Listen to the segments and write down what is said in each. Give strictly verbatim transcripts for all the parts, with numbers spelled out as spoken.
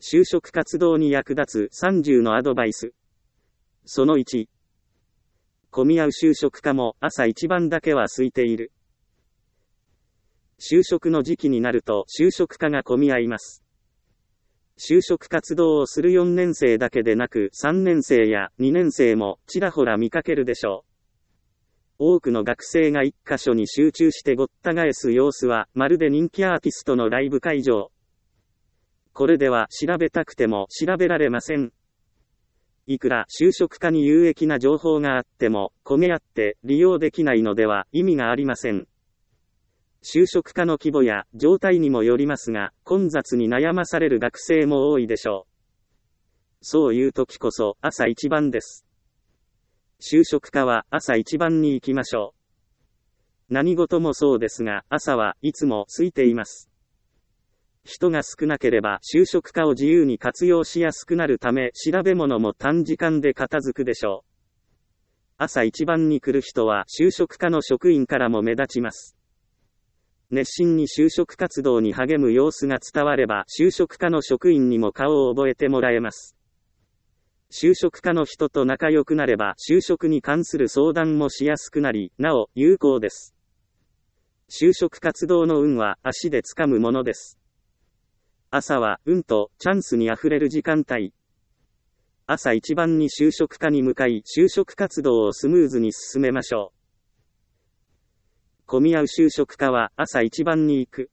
就職活動に役立つさんじゅうのアドバイス。そのいち。混み合う就職課も朝一番だけは空いている。就職の時期になると就職課が混み合います。就職活動をするよねん生だけでなくさんねん生やにねん生もちらほら見かけるでしょう。多くの学生が一箇所に集中してごった返す様子はまるで人気アーティストのライブ会場。これでは調べたくても調べられません。いくら就職課に有益な情報があっても混み合って利用できないのでは意味がありません。就職課の規模や状態にもよりますが、混雑に悩まされる学生も多いでしょう。そういう時こそ朝一番です。就職課は朝一番に行きましょう。何事もそうですが、朝はいつも空いています。人が少なければ就職課を自由に活用しやすくなるため、調べ物も短時間で片付くでしょう。朝一番に来る人は就職課の職員からも目立ちます。熱心に就職活動に励む様子が伝われば、就職課の職員にも顔を覚えてもらえます。就職課の人と仲良くなれば、就職に関する相談もしやすくなり、なお有効です。就職活動の運は足で掴むものです。朝は運とチャンスにあふれる時間帯。朝一番に就職課に向かい、就職活動をスムーズに進めましょう。混み合う就職課は朝一番に行く。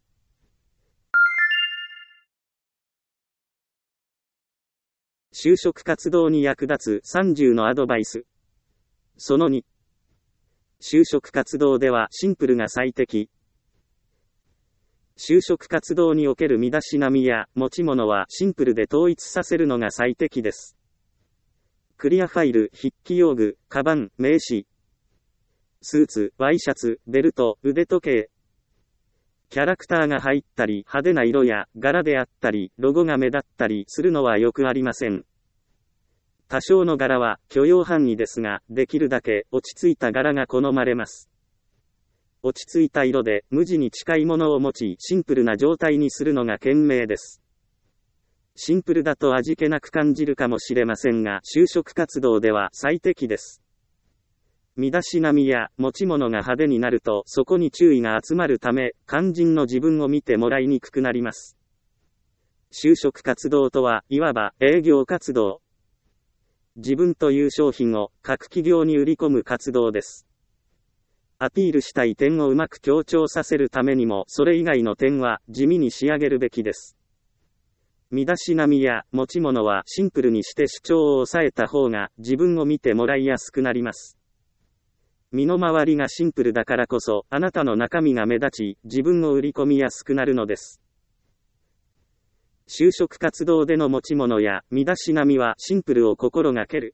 就職活動に役立つさんじゅうのアドバイス。そのに。就職活動ではシンプルが最適。就職活動における身だしなみや持ち物はシンプルで統一させるのが最適です。クリアファイル、筆記用具、カバン、名刺。スーツ、ワイシャツ、ベルト、腕時計。キャラクターが入ったり、派手な色や柄であったり、ロゴが目立ったりするのはよくありません。多少の柄は許容範囲ですが、できるだけ落ち着いた柄が好まれます。落ち着いた色で無地に近いものを持ち、シンプルな状態にするのが賢明です。シンプルだと味気なく感じるかもしれませんが、就職活動では最適です。身だしなみや持ち物が派手になるとそこに注意が集まるため、肝心の自分を見てもらいにくくなります。就職活動とはいわば営業活動。自分という商品を各企業に売り込む活動です。アピールしたい点をうまく強調させるためにも、それ以外の点は地味に仕上げるべきです。身だしなみや持ち物はシンプルにして主張を抑えた方が自分を見てもらいやすくなります。身の回りがシンプルだからこそ、あなたの中身が目立ち、自分を売り込みやすくなるのです。就職活動での持ち物や身だしなみはシンプルを心がける。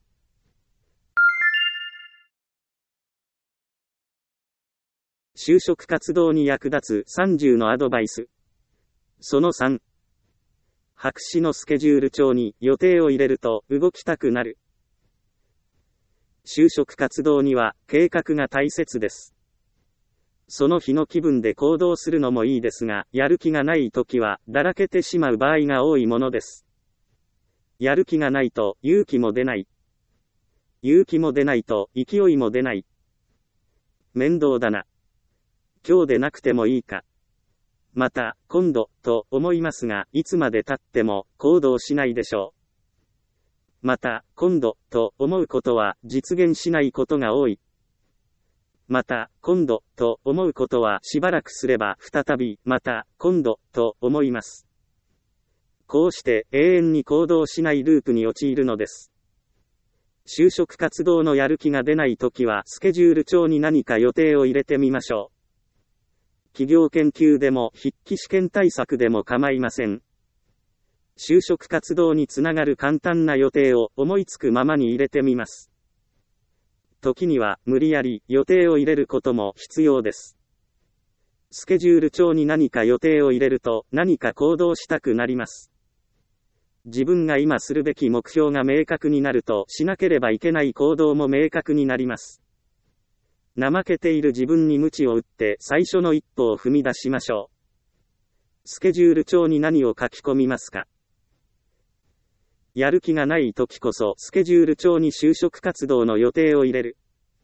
就職活動に役立つさんじゅうのアドバイス。そのさん。白紙のスケジュール帳に予定を入れると動きたくなる。就職活動には計画が大切です。その日の気分で行動するのもいいですが、やる気がないときはだらけてしまう場合が多いものです。やる気がないと勇気も出ない。勇気も出ないと勢いも出ない。面倒だな。今日でなくてもいいか。また、今度、と思いますが、いつまで経っても行動しないでしょう。また、今度、と思うことは実現しないことが多い。また、今度、と思うことはしばらくすれば再び、また、今度、と思います。こうして永遠に行動しないループに陥るのです。就職活動のやる気が出ないときは、スケジュール帳に何か予定を入れてみましょう。企業研究でも筆記試験対策でも構いません。就職活動につながる簡単な予定を思いつくままに入れてみます。時には無理やり予定を入れることも必要です。スケジュール帳に何か予定を入れると何か行動したくなります。自分が今するべき目標が明確になると、しなければいけない行動も明確になります。怠けている自分に鞭を打って最初の一歩を踏み出しましょう。スケジュール帳に何を書き込みますか？ やる気がない時こそスケジュール帳に就職活動の予定を入れる。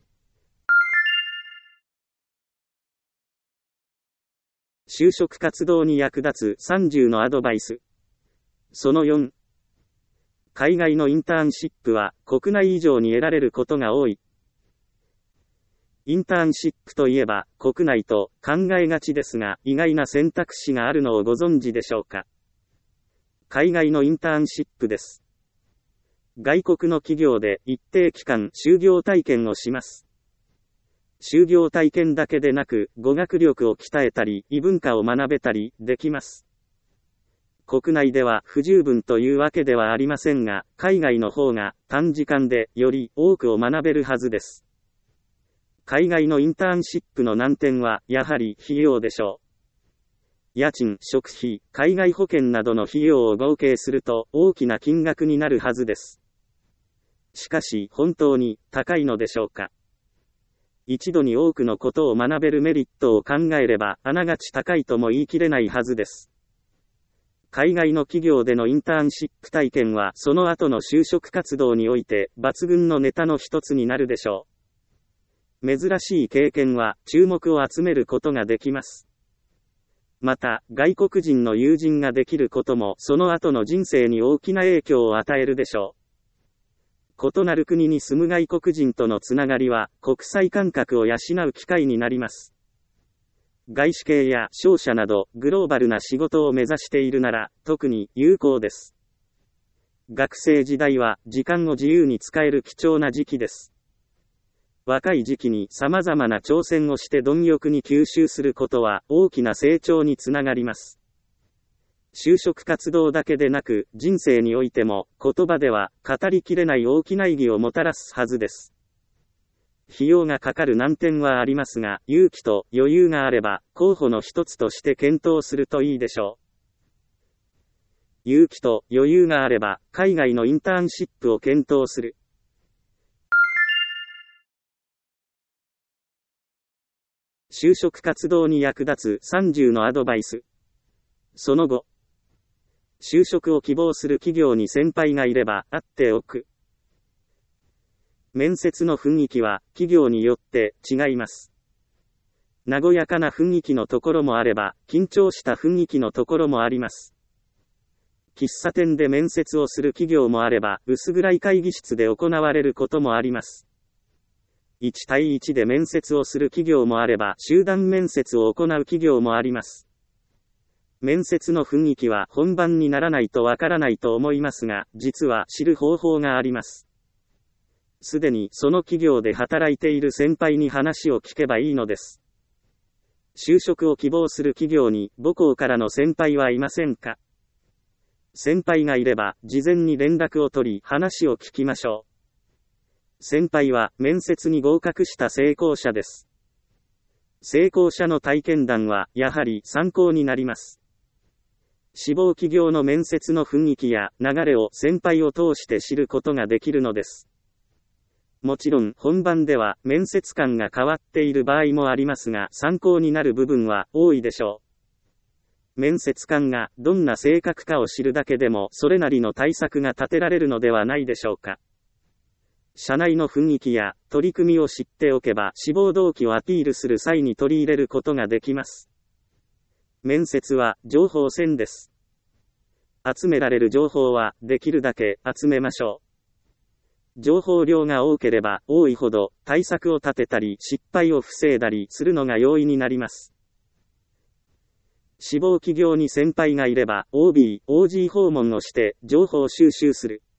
就職活動に役立つさんじゅうのアドバイス。そのよん。海外のインターンシップは国内以上に得られることが多い。インターンシップといえば国内と考えがちですが、意外な選択肢があるのをご存知でしょうか。海外のインターンシップです。外国の企業で一定期間就業体験をします。就業体験だけでなく、語学力を鍛えたり、異文化を学べたりできます。国内では不十分というわけではありませんが、海外の方が短時間でより多くを学べるはずです。海外のインターンシップの難点は、やはり費用でしょう。家賃、食費、海外保険などの費用を合計すると大きな金額になるはずです。しかし、本当に高いのでしょうか。一度に多くのことを学べるメリットを考えれば、あながち高いとも言い切れないはずです。海外の企業でのインターンシップ体験は、その後の就職活動において、抜群のネタの一つになるでしょう。珍しい経験は、注目を集めることができます。また、外国人の友人ができることも、その後の人生に大きな影響を与えるでしょう。異なる国に住む外国人とのつながりは、国際感覚を養う機会になります。外資系や商社など、グローバルな仕事を目指しているなら、特に有効です。学生時代は、時間を自由に使える貴重な時期です。若い時期に様々な挑戦をして貪欲に吸収することは、大きな成長につながります。就職活動だけでなく、人生においても、言葉では語りきれない大きな意義をもたらすはずです。費用がかかる難点はありますが、勇気と余裕があれば、候補の一つとして検討するといいでしょう。勇気と余裕があれば、海外のインターンシップを検討する。就職活動に役立つさんじゅうのアドバイス。その後。就職を希望する企業に先輩がいれば、会っておく。面接の雰囲気は、企業によって違います。和やかな雰囲気のところもあれば、緊張した雰囲気のところもあります。喫茶店で面接をする企業もあれば、薄暗い会議室で行われることもあります。いち対いちで面接をする企業もあれば、集団面接を行う企業もあります。面接の雰囲気は本番にならないとわからないと思いますが、実は知る方法があります。すでにその企業で働いている先輩に話を聞けばいいのです。就職を希望する企業に母校からの先輩はいませんか？先輩がいれば事前に連絡を取り話を聞きましょう。先輩は面接に合格した成功者です。成功者の体験談はやはり参考になります。志望企業の面接の雰囲気や流れを先輩を通して知ることができるのです。もちろん本番では面接官が変わっている場合もありますが、参考になる部分は多いでしょう。面接官がどんな性格かを知るだけでもそれなりの対策が立てられるのではないでしょうか。社内の雰囲気や取り組みを知っておけば志望動機をアピールする際に取り入れることができます。面接は情報戦です。集められる情報はできるだけ集めましょう。情報量が多ければ多いほど対策を立てたり失敗を防いだりするのが容易になります。志望企業に先輩がいれば オービー、オージー 訪問をして情報収集する。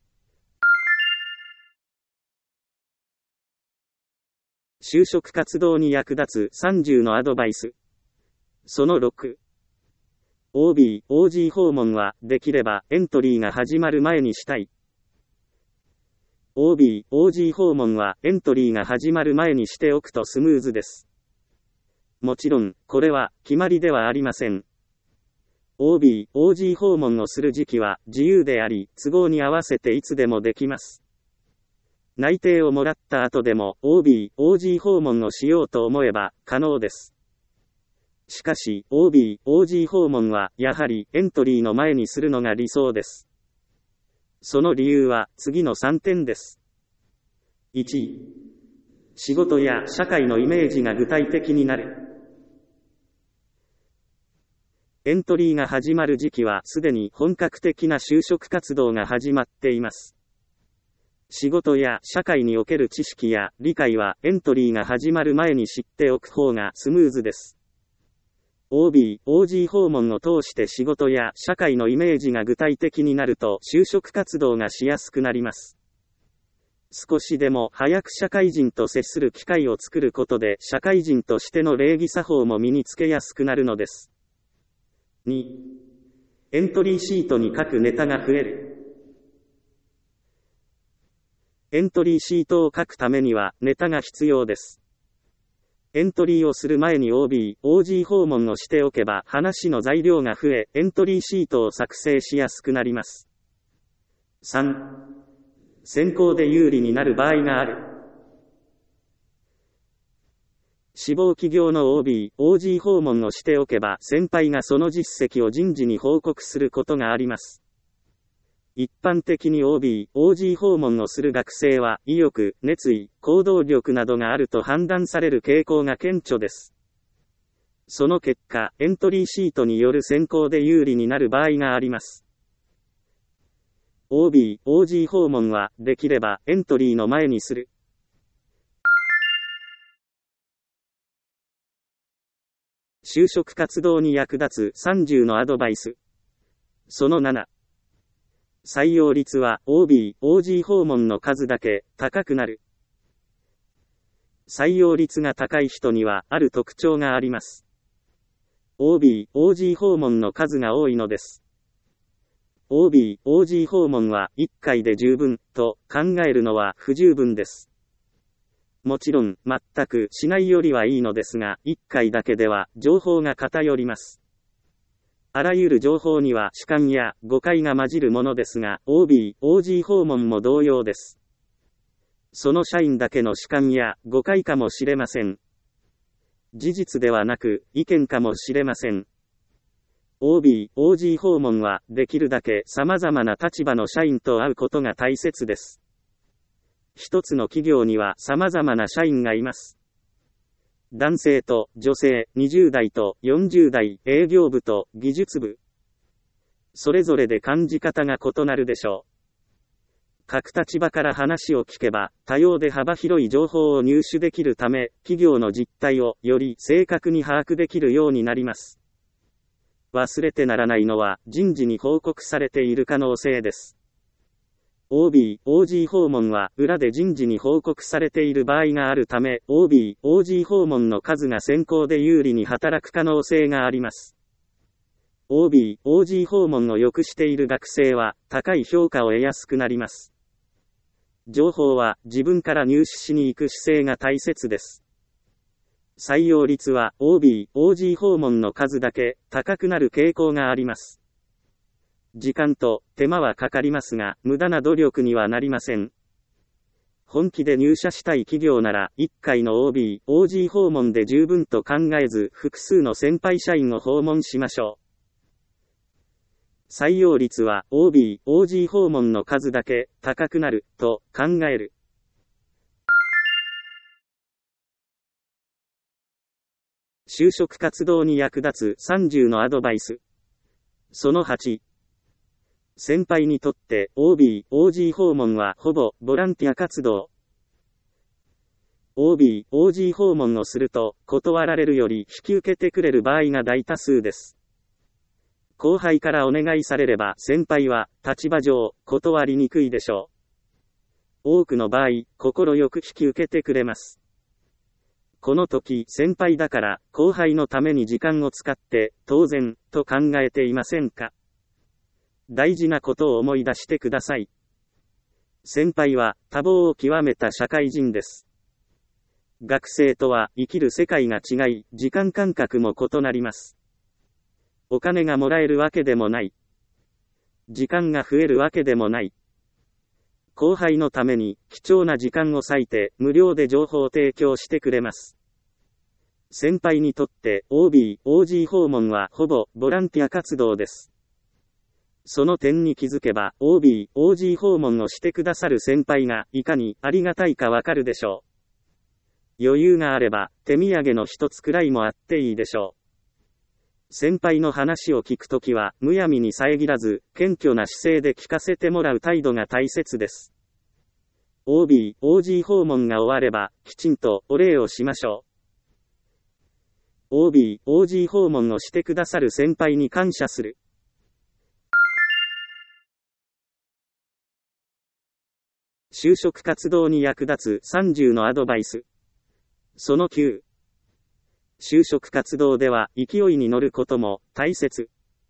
就職活動に役立つさんじゅうのアドバイス。そのろく。オービー、オージー 訪問は、できれば、エントリーが始まる前にしたい。オービー、オージー 訪問は、エントリーが始まる前にしておくとスムーズです。もちろん、これは、決まりではありません。オービー、オージー 訪問をする時期は、自由であり、都合に合わせていつでもできます。内定をもらった後でも、オービー、オージー 訪問をしようと思えば、可能です。しかし、オービー、オージー 訪問は、やはり、エントリーの前にするのが理想です。 その理由は次のさんてんです。いち、仕事や社会のイメージが具体的になる。エントリーが始まる時期はすでに本格的な就職活動が始まっています。仕事や社会における知識や理解はエントリーが始まる前に知っておく方がスムーズです。オービー、オージー 訪問を通して仕事や社会のイメージが具体的になると就職活動がしやすくなります。少しでも早く社会人と接する機会を作ることで社会人としての礼儀作法も身につけやすくなるのです。に、エントリーシートに書くネタが増える。エントリーシートを書くためにはネタが必要です。エントリーをする前に オービー、オージー 訪問をしておけば話の材料が増え、エントリーシートを作成しやすくなります。さん、選考で有利になる場合がある。志望企業の オービー、オージー 訪問をしておけば先輩がその実績を人事に報告することがあります。一般的に オービー、オージー 訪問をする学生は、意欲、熱意、行動力などがあると判断される傾向が顕著です。その結果、エントリーシートによる選考で有利になる場合があります。オービー、オージー 訪問は、できれば、エントリーの前にする。就職活動に役立つさんじゅうのアドバイス。そのなな。採用率は オービー、オージー 訪問の数だけ高くなる。採用率が高い人にはある特徴があります。オービー、オージー 訪問の数が多いのです。オービー、オージー 訪問はいっかいで十分と考えるのは不十分です。もちろん全くしないよりはいいのですが、いっかいだけでは情報が偏ります。あらゆる情報には主観や誤解が混じるものですが、オービー、オージー 訪問も同様です。その社員だけの主観や誤解かもしれません。事実ではなく、意見かもしれません。オービー、オージー 訪問は、できるだけ様々な立場の社員と会うことが大切です。一つの企業には様々な社員がいます。男性と女性、にじゅうだいとよんじゅうだい、営業部と技術部。それぞれで感じ方が異なるでしょう。各立場から話を聞けば、多様で幅広い情報を入手できるため、企業の実態をより正確に把握できるようになります。忘れてならないのは、人事に報告されている可能性です。オービー、オージー 訪問は裏で人事に報告されている場合があるため、オービー、オージー 訪問の数が選考で有利に働く可能性があります。オービー、オージー 訪問を良くしている学生は高い評価を得やすくなります。情報は自分から入手しに行く姿勢が大切です。採用率は オービー、オージー 訪問の数だけ高くなる傾向があります。時間と手間はかかりますが、無駄な努力にはなりません。本気で入社したい企業なら、いっかいの オービー、オージー 訪問で十分と考えず、複数の先輩社員を訪問しましょう。採用率は オービー、オージー 訪問の数だけ高くなると考える。就職活動に役立つさんじゅうのアドバイス。そのはち。先輩にとって オービー、オージー 訪問はほぼボランティア活動。オービー、オージー 訪問をすると断られるより引き受けてくれる場合が大多数です。後輩からお願いされれば先輩は立場上断りにくいでしょう。多くの場合、心よく引き受けてくれます。この時、先輩だから後輩のために時間を使って当然と考えていませんか？大事なことを思い出してください。先輩は多忙を極めた社会人です。学生とは生きる世界が違い、時間感覚も異なります。お金がもらえるわけでもない。時間が増えるわけでもない。後輩のために貴重な時間を割いて無料で情報を提供してくれます。先輩にとって オービー、オージー 訪問はほぼボランティア活動です。 その点に気づけば オービー、オージー 訪問をしてくださる先輩がいかにありがたいかわかるでしょう。余裕があれば手土産の一つくらいもあっていいでしょう。先輩の話を聞くときはむやみに遮らず謙虚な姿勢で聞かせてもらう態度が大切です。オービー、オージー 訪問が終わればきちんとお礼をしましょう。オービー、オージー 訪問をしてくださる先輩に感謝する。就職活動に役立つさんじゅうのアドバイス。そのきゅう。就職活動では勢いに乗ることも大切。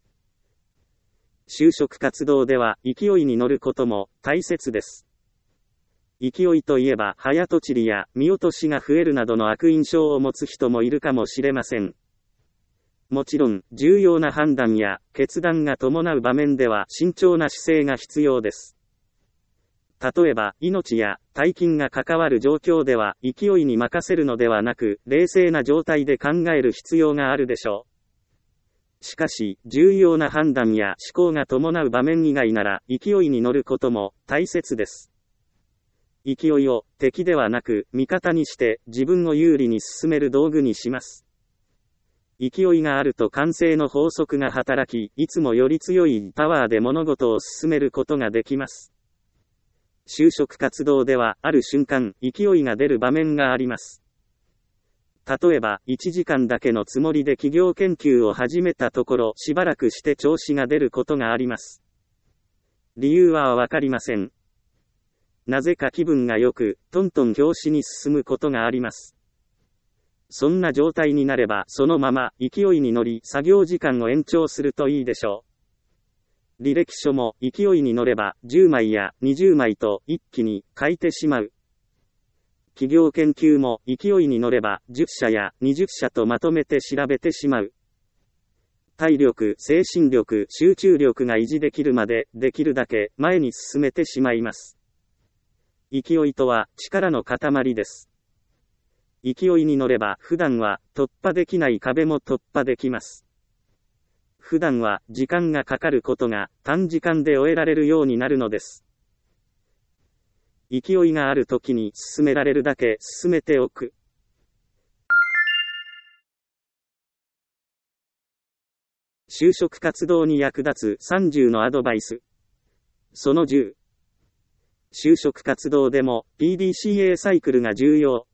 就職活動では勢いに乗ることも大切です。勢いといえば早とちりや見落としが増えるなどの悪印象を持つ人もいるかもしれません。もちろん重要な判断や決断が伴う場面では慎重な姿勢が必要です。例えば命や大金が関わる状況では勢いに任せるのではなく冷静な状態で考える必要があるでしょう。しかし重要な判断や思考が伴う場面以外なら勢いに乗ることも大切です。勢いを敵ではなく味方にして自分を有利に進める道具にします。勢いがあると慣性の法則が働き、いつもより強いパワーで物事を進めることができます。就職活動ではある瞬間勢いが出る場面があります。例えばいちじかんだけのつもりで企業研究を始めたところしばらくして調子が出ることがあります。理由はわかりません。なぜか気分が良くトントン拍子に進むことがあります。そんな状態になればそのまま勢いに乗り作業時間を延長するといいでしょう。履歴書も勢いに乗ればじゅうまいやにじゅうまいと一気に書いてしまう。企業研究も勢いに乗ればじゅっしゃやにじゅっしゃとまとめて調べてしまう。体力、精神力、集中力が維持できるまでできるだけ前に進めてしまいます。勢いとは力の塊です。勢いに乗れば普段は突破できない壁も突破できます。普段は時間がかかることが短時間で終えられるようになるのです。勢いがあるときに進められるだけ進めておく。就職活動に役立つさんじゅうのアドバイス。そのじゅう。就職活動でも ピーディーシーエー サイクルが重要。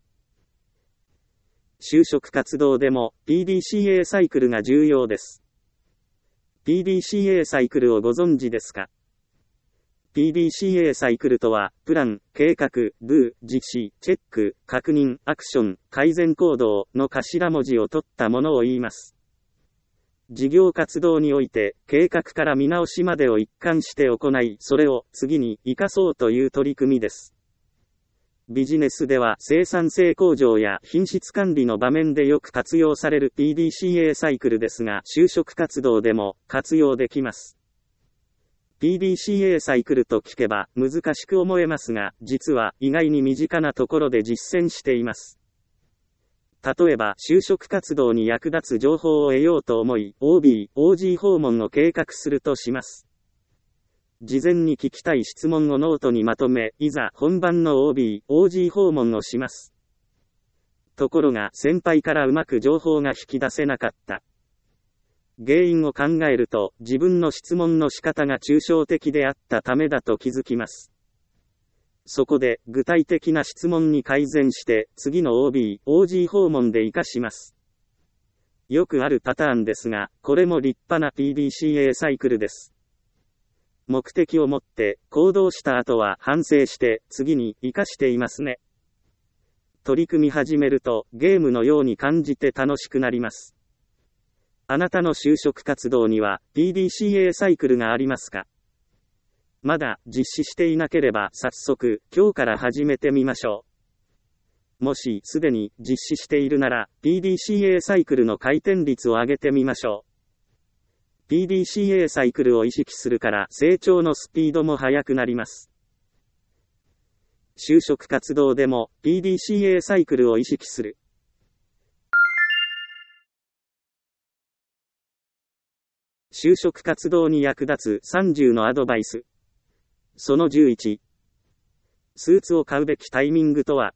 就職活動でも ピーディーシーエー サイクルが重要です。ピーディーシーエー サイクルをご存知ですか？ ピーディーシーエー サイクルとは、プラン、計画、ドゥ、実施、チェック、確認、アクション、改善行動の頭文字を取ったものを言います。事業活動において、計画から見直しまでを一貫して行い、それを次に生かそうという取り組みです。ビジネスでは生産性向上や品質管理の場面でよく活用される ピーディーシーエー サイクルですが、就職活動でも活用できます。ピーディーシーエー サイクルと聞けば難しく思えますが、実は意外に身近なところで実践しています。例えば、就職活動に役立つ情報を得ようと思い、オービー、オージー 訪問を計画するとします。事前に聞きたい質問をノートにまとめ、いざ本番の オービー、オージー 訪問をします。ところが先輩からうまく情報が引き出せなかった。原因を考えると自分の質問の仕方が抽象的であったためだと気づきます。そこで具体的な質問に改善して次の オービー、オージー 訪問で活かします。よくあるパターンですが、これも立派な ピーディーシーエー サイクルです。目的を持って行動した後は反省して次に活かしていますね。取り組み始めるとゲームのように感じて楽しくなります。あなたの就職活動には ピーディーシーエー サイクルがありますか？まだ実施していなければ早速今日から始めてみましょう。もしすでに実施しているなら ピーディーシーエー サイクルの回転率を上げてみましょう。ピーディーシーエー サイクルを意識するから成長のスピードも速くなります。就職活動でも ピーディーシーエー サイクルを意識する。 就職活動に役立つさんじゅうのアドバイス。そのじゅういち。スーツを買うべきタイミングとは。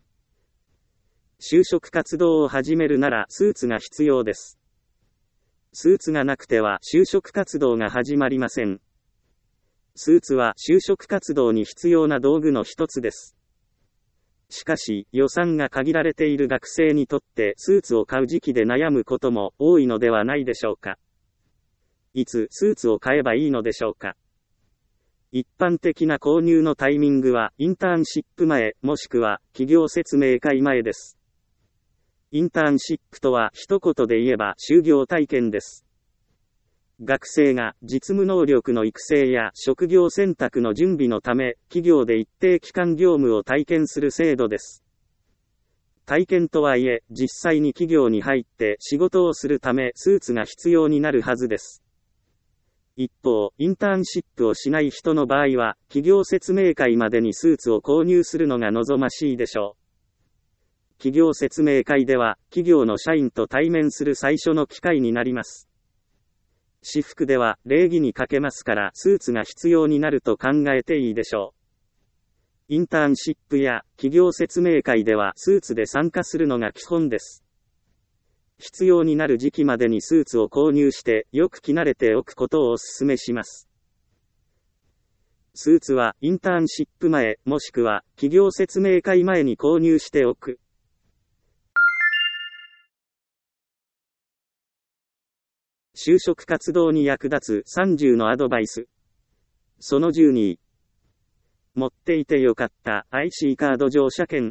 就職活動を始めるならスーツが必要です。スーツがなくては就職活動が始まりません。スーツは就職活動に必要な道具の一つです。しかし、予算が限られている学生にとってスーツを買う時期で悩むことも多いのではないでしょうか。いつスーツを買えばいいのでしょうか。一般的な購入のタイミングはインターンシップ前もしくは企業説明会前です。インターンシップとは一言で言えば就業体験です。学生が実務能力の育成や職業選択の準備のため企業で一定期間業務を体験する制度です。体験とはいえ実際に企業に入って仕事をするためスーツが必要になるはずです。一方、インターンシップをしない人の場合は、企業説明会までにスーツを購入するのが望ましいでしょう。企業説明会では、企業の社員と対面する最初の機会になります。私服では、礼儀に欠けますから、スーツが必要になると考えていいでしょう。インターンシップや企業説明会では、スーツで参加するのが基本です。必要になる時期までにスーツを購入してよく着慣れておくことをお勧めします。スーツはインターンシップ前もしくは企業説明会前に購入しておく。就職活動に役立つさんじゅうのアドバイス。そのじゅうに。持っていてよかった アイシー カード乗車券。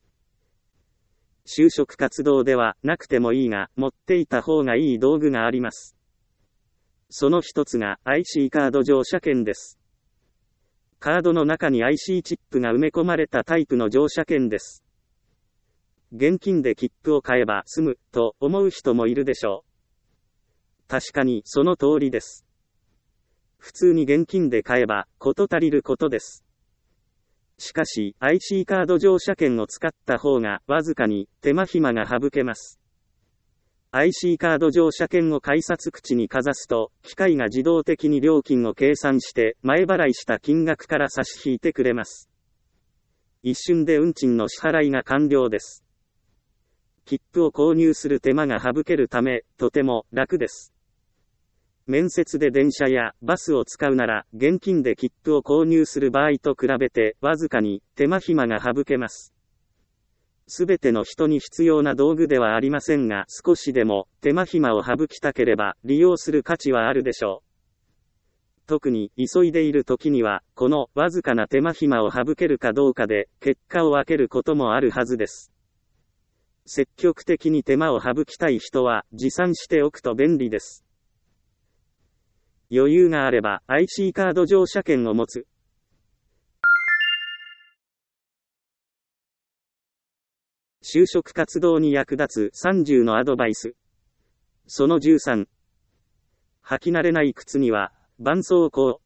就職活動ではなくてもいいが、持っていた方がいい道具があります。その一つが アイシー カード乗車券です。カードの中に アイシー チップが埋め込まれたタイプの乗車券です。現金で切符を買えば済むと思う人もいるでしょう。確かにその通りです。普通に現金で買えば事足りることです。しかし、アイシー カード乗車券を使った方がわずかに手間暇が省けます。アイシー カード乗車券を改札口にかざすと、機械が自動的に料金を計算して前払いした金額から差し引いてくれます。一瞬で運賃の支払いが完了です。切符を購入する手間が省けるため、とても楽です。面接で電車やバスを使うなら、現金で切符を購入する場合と比べて、わずかに手間暇が省けます。すべての人に必要な道具ではありませんが、少しでも手間暇を省きたければ、利用する価値はあるでしょう。特に急いでいる時には、このわずかな手間暇を省けるかどうかで、結果を分けることもあるはずです。積極的に手間を省きたい人は、持参しておくと便利です。余裕があれば アイシー カード乗車券を持つ。就職活動に役立つさんじゅうのアドバイス。そのじゅうさん。履き慣れない靴には絆創膏。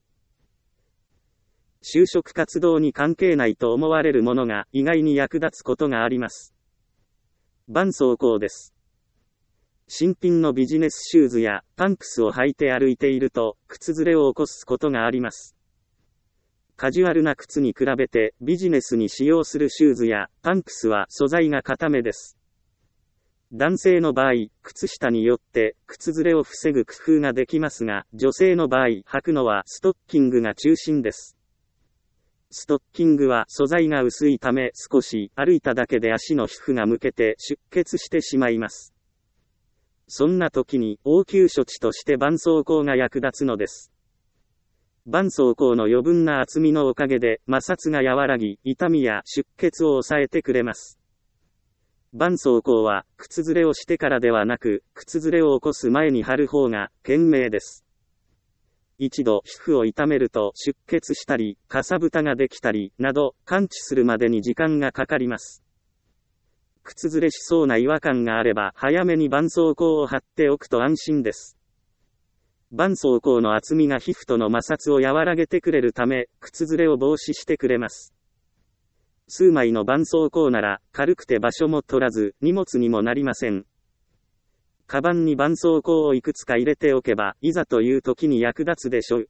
就職活動に関係ないと思われるものが意外に役立つことがあります。絆創膏です。新品のビジネスシューズやパンプスを履いて歩いていると靴ずれを起こすことがあります。カジュアルな靴に比べてビジネスに使用するシューズやパンプスは素材が固めです。男性の場合、靴下によって靴ずれを防ぐ工夫ができますが、女性の場合、履くのはストッキングが中心です。ストッキングは素材が薄いため少し歩いただけで足の皮膚がむけて出血してしまいます。そんな時に応急処置として絆創膏が役立つのです。絆創膏の余分な厚みのおかげで摩擦が和らぎ、痛みや出血を抑えてくれます。絆創膏は靴ずれをしてからではなく、靴ずれを起こす前に貼る方が賢明です。一度皮膚を痛めると出血したり、かさぶたができたりなど完治するまでに時間がかかります。靴ずれしそうな違和感があれば早めに絆創膏を貼っておくと安心です。絆創膏の厚みが皮膚との摩擦を和らげてくれるため、靴ずれを防止してくれます。数枚の絆創膏なら軽くて場所も取らず荷物にもなりません。 カバンに絆創膏をいくつか入れておけば、いざという時に役立つでしょう。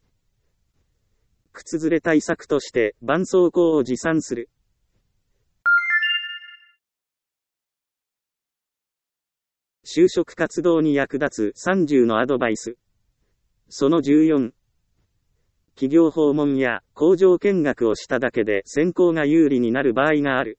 靴ずれ対策として、絆創膏を持参する。就職活動に役立つさんじゅうのアドバイス。そのじゅうよん。企業訪問や工場見学をしただけで選考が有利になる場合がある。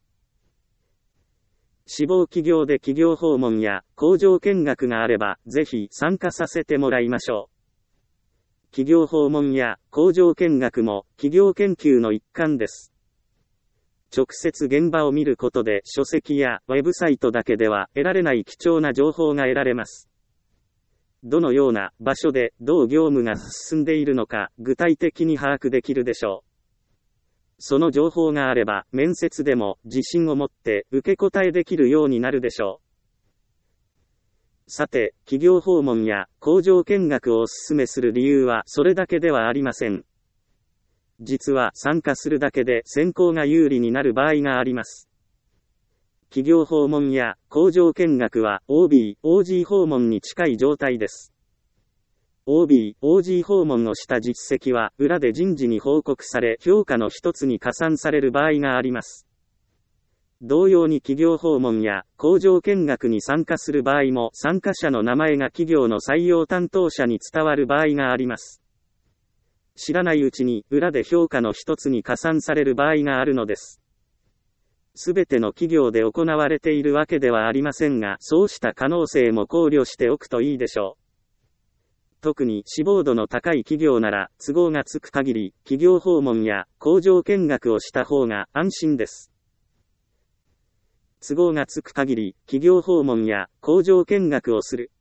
志望企業で企業訪問や工場見学があれば、ぜひ参加させてもらいましょう。企業訪問や工場見学も企業研究の一環です。直接現場を見ることで書籍やウェブサイトだけでは得られない貴重な情報が得られます。どのような場所でどう業務が進んでいるのか具体的に把握できるでしょう。その情報があれば面接でも自信を持って受け答えできるようになるでしょう。さて、企業訪問や工場見学をお勧めする理由はそれだけではありません。実は参加するだけで選考が有利になる場合があります。企業訪問や工場見学は オービー、オージー 訪問に近い状態です。オービー、オージー 訪問をした実績は裏で人事に報告され評価の一つに加算される場合があります。同様に企業訪問や工場見学に参加する場合も参加者の名前が企業の採用担当者に伝わる場合があります。知らないうちに裏で評価の一つに加算される場合があるのです。すべての企業で行われているわけではありませんが、そうした可能性も考慮しておくといいでしょう。特に志望度の高い企業なら、都合がつく限り、企業訪問や工場見学をした方が安心です。都合がつく限り、企業訪問や工場見学をする。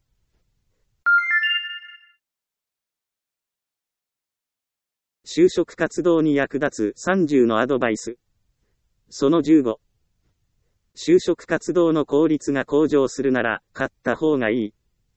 就職活動に役立つさんじゅうのアドバイス。そのじゅうご。就職活動の効率が向上するなら、買った方がいい。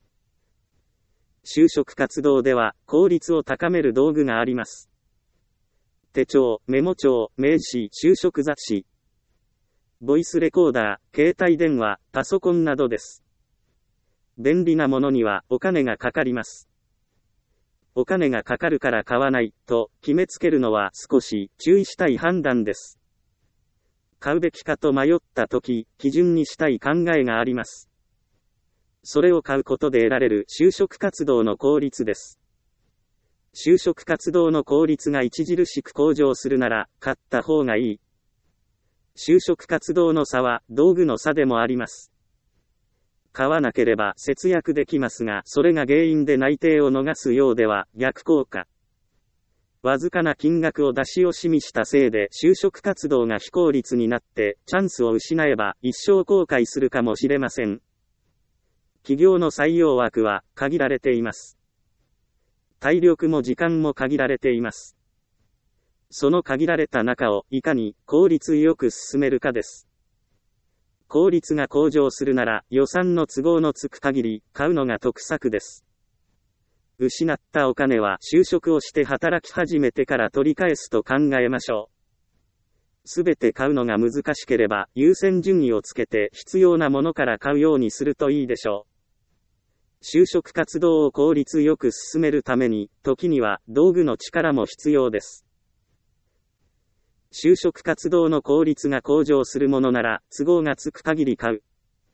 就職活動では、効率を高める道具があります。手帳、メモ帳、名刺、就職雑誌。ボイスレコーダー、携帯電話、パソコンなどです。便利なものにはお金がかかります。お金がかかるから買わないと決めつけるのは少し注意したい判断です。買うべきかと迷ったとき、基準にしたい考えがあります。それを買うことで得られる就職活動の効率です。就職活動の効率が著しく向上するなら、買った方がいい。就職活動の差は道具の差でもあります。買わなければ節約できますが、それが原因で内定を逃すようでは逆効果。わずかな金額を出し惜しみしたせいで就職活動が非効率になってチャンスを失えば一生後悔するかもしれません。企業の採用枠は限られています。体力も時間も限られています。その限られた中をいかに効率よく進めるかです。効率が向上するなら予算の都合のつく限り買うのが得策です。失ったお金は就職をして働き始めてから取り返すと考えましょう。すべて買うのが難しければ優先順位をつけて必要なものから買うようにするといいでしょう。就職活動を効率よく進めるために、時には道具の力も必要です。就職活動の効率が向上するものなら、都合がつく限り買う。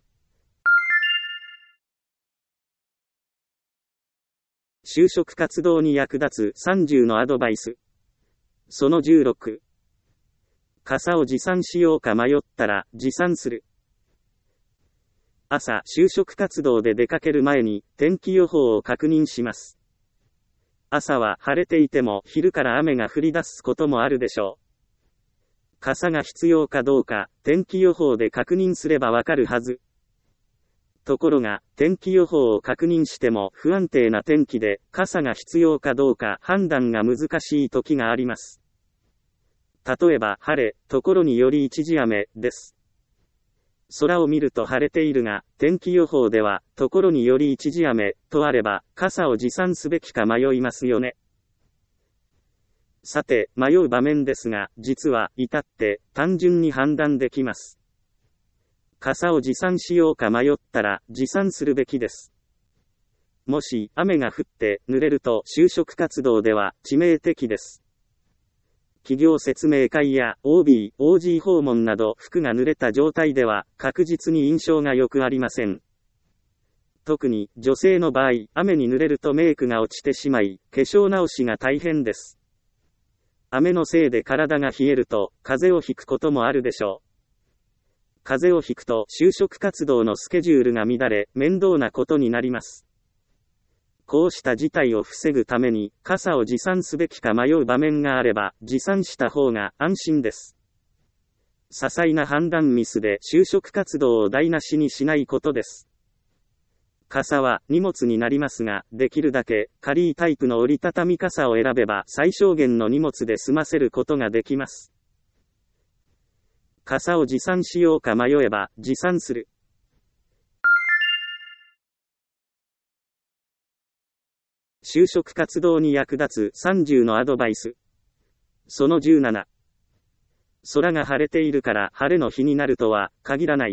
就職活動に役立つさんじゅうのアドバイス。そのじゅうろく。傘を持参しようか迷ったら、持参する。朝、就職活動で出かける前に、天気予報を確認します。朝は晴れていても、昼から雨が降り出すこともあるでしょう。傘が必要かどうか、天気予報で確認すればわかるはず。ところが、天気予報を確認しても不安定な天気で、傘が必要かどうか判断が難しい時があります。例えば、晴れ、ところにより一時雨、です。空を見ると晴れているが、天気予報では、ところにより一時雨、とあれば、傘を持参すべきか迷いますよね。さて、迷う場面ですが、実は、至って、単純に判断できます。 傘を持参しようか迷ったら持参するべきです。もし雨が降って濡れると就職活動では致命的です。企業説明会や オービー、オージー 訪問など服が濡れた状態では確実に印象が良くありません。特に女性の場合、雨に濡れるとメイクが落ちてしまい、化粧直しが大変です。雨のせいで体が冷えると風邪をひくこともあるでしょう。風邪をひくと就職活動のスケジュールが乱れ、面倒なことになります。こうした事態を防ぐために、傘を持参すべきか迷う場面があれば、持参した方が安心です。些細な判断ミスで就職活動を台無しにしないことです。傘は荷物になりますが、できるだけカリータイプの折りたたみ傘を選べば最小限の荷物で済ませることができます。傘を持参しようか迷えば持参する。就職活動に役立つさんじゅうのアドバイス。そのじゅうなな。空が晴れているから晴れの日になるとは限らない。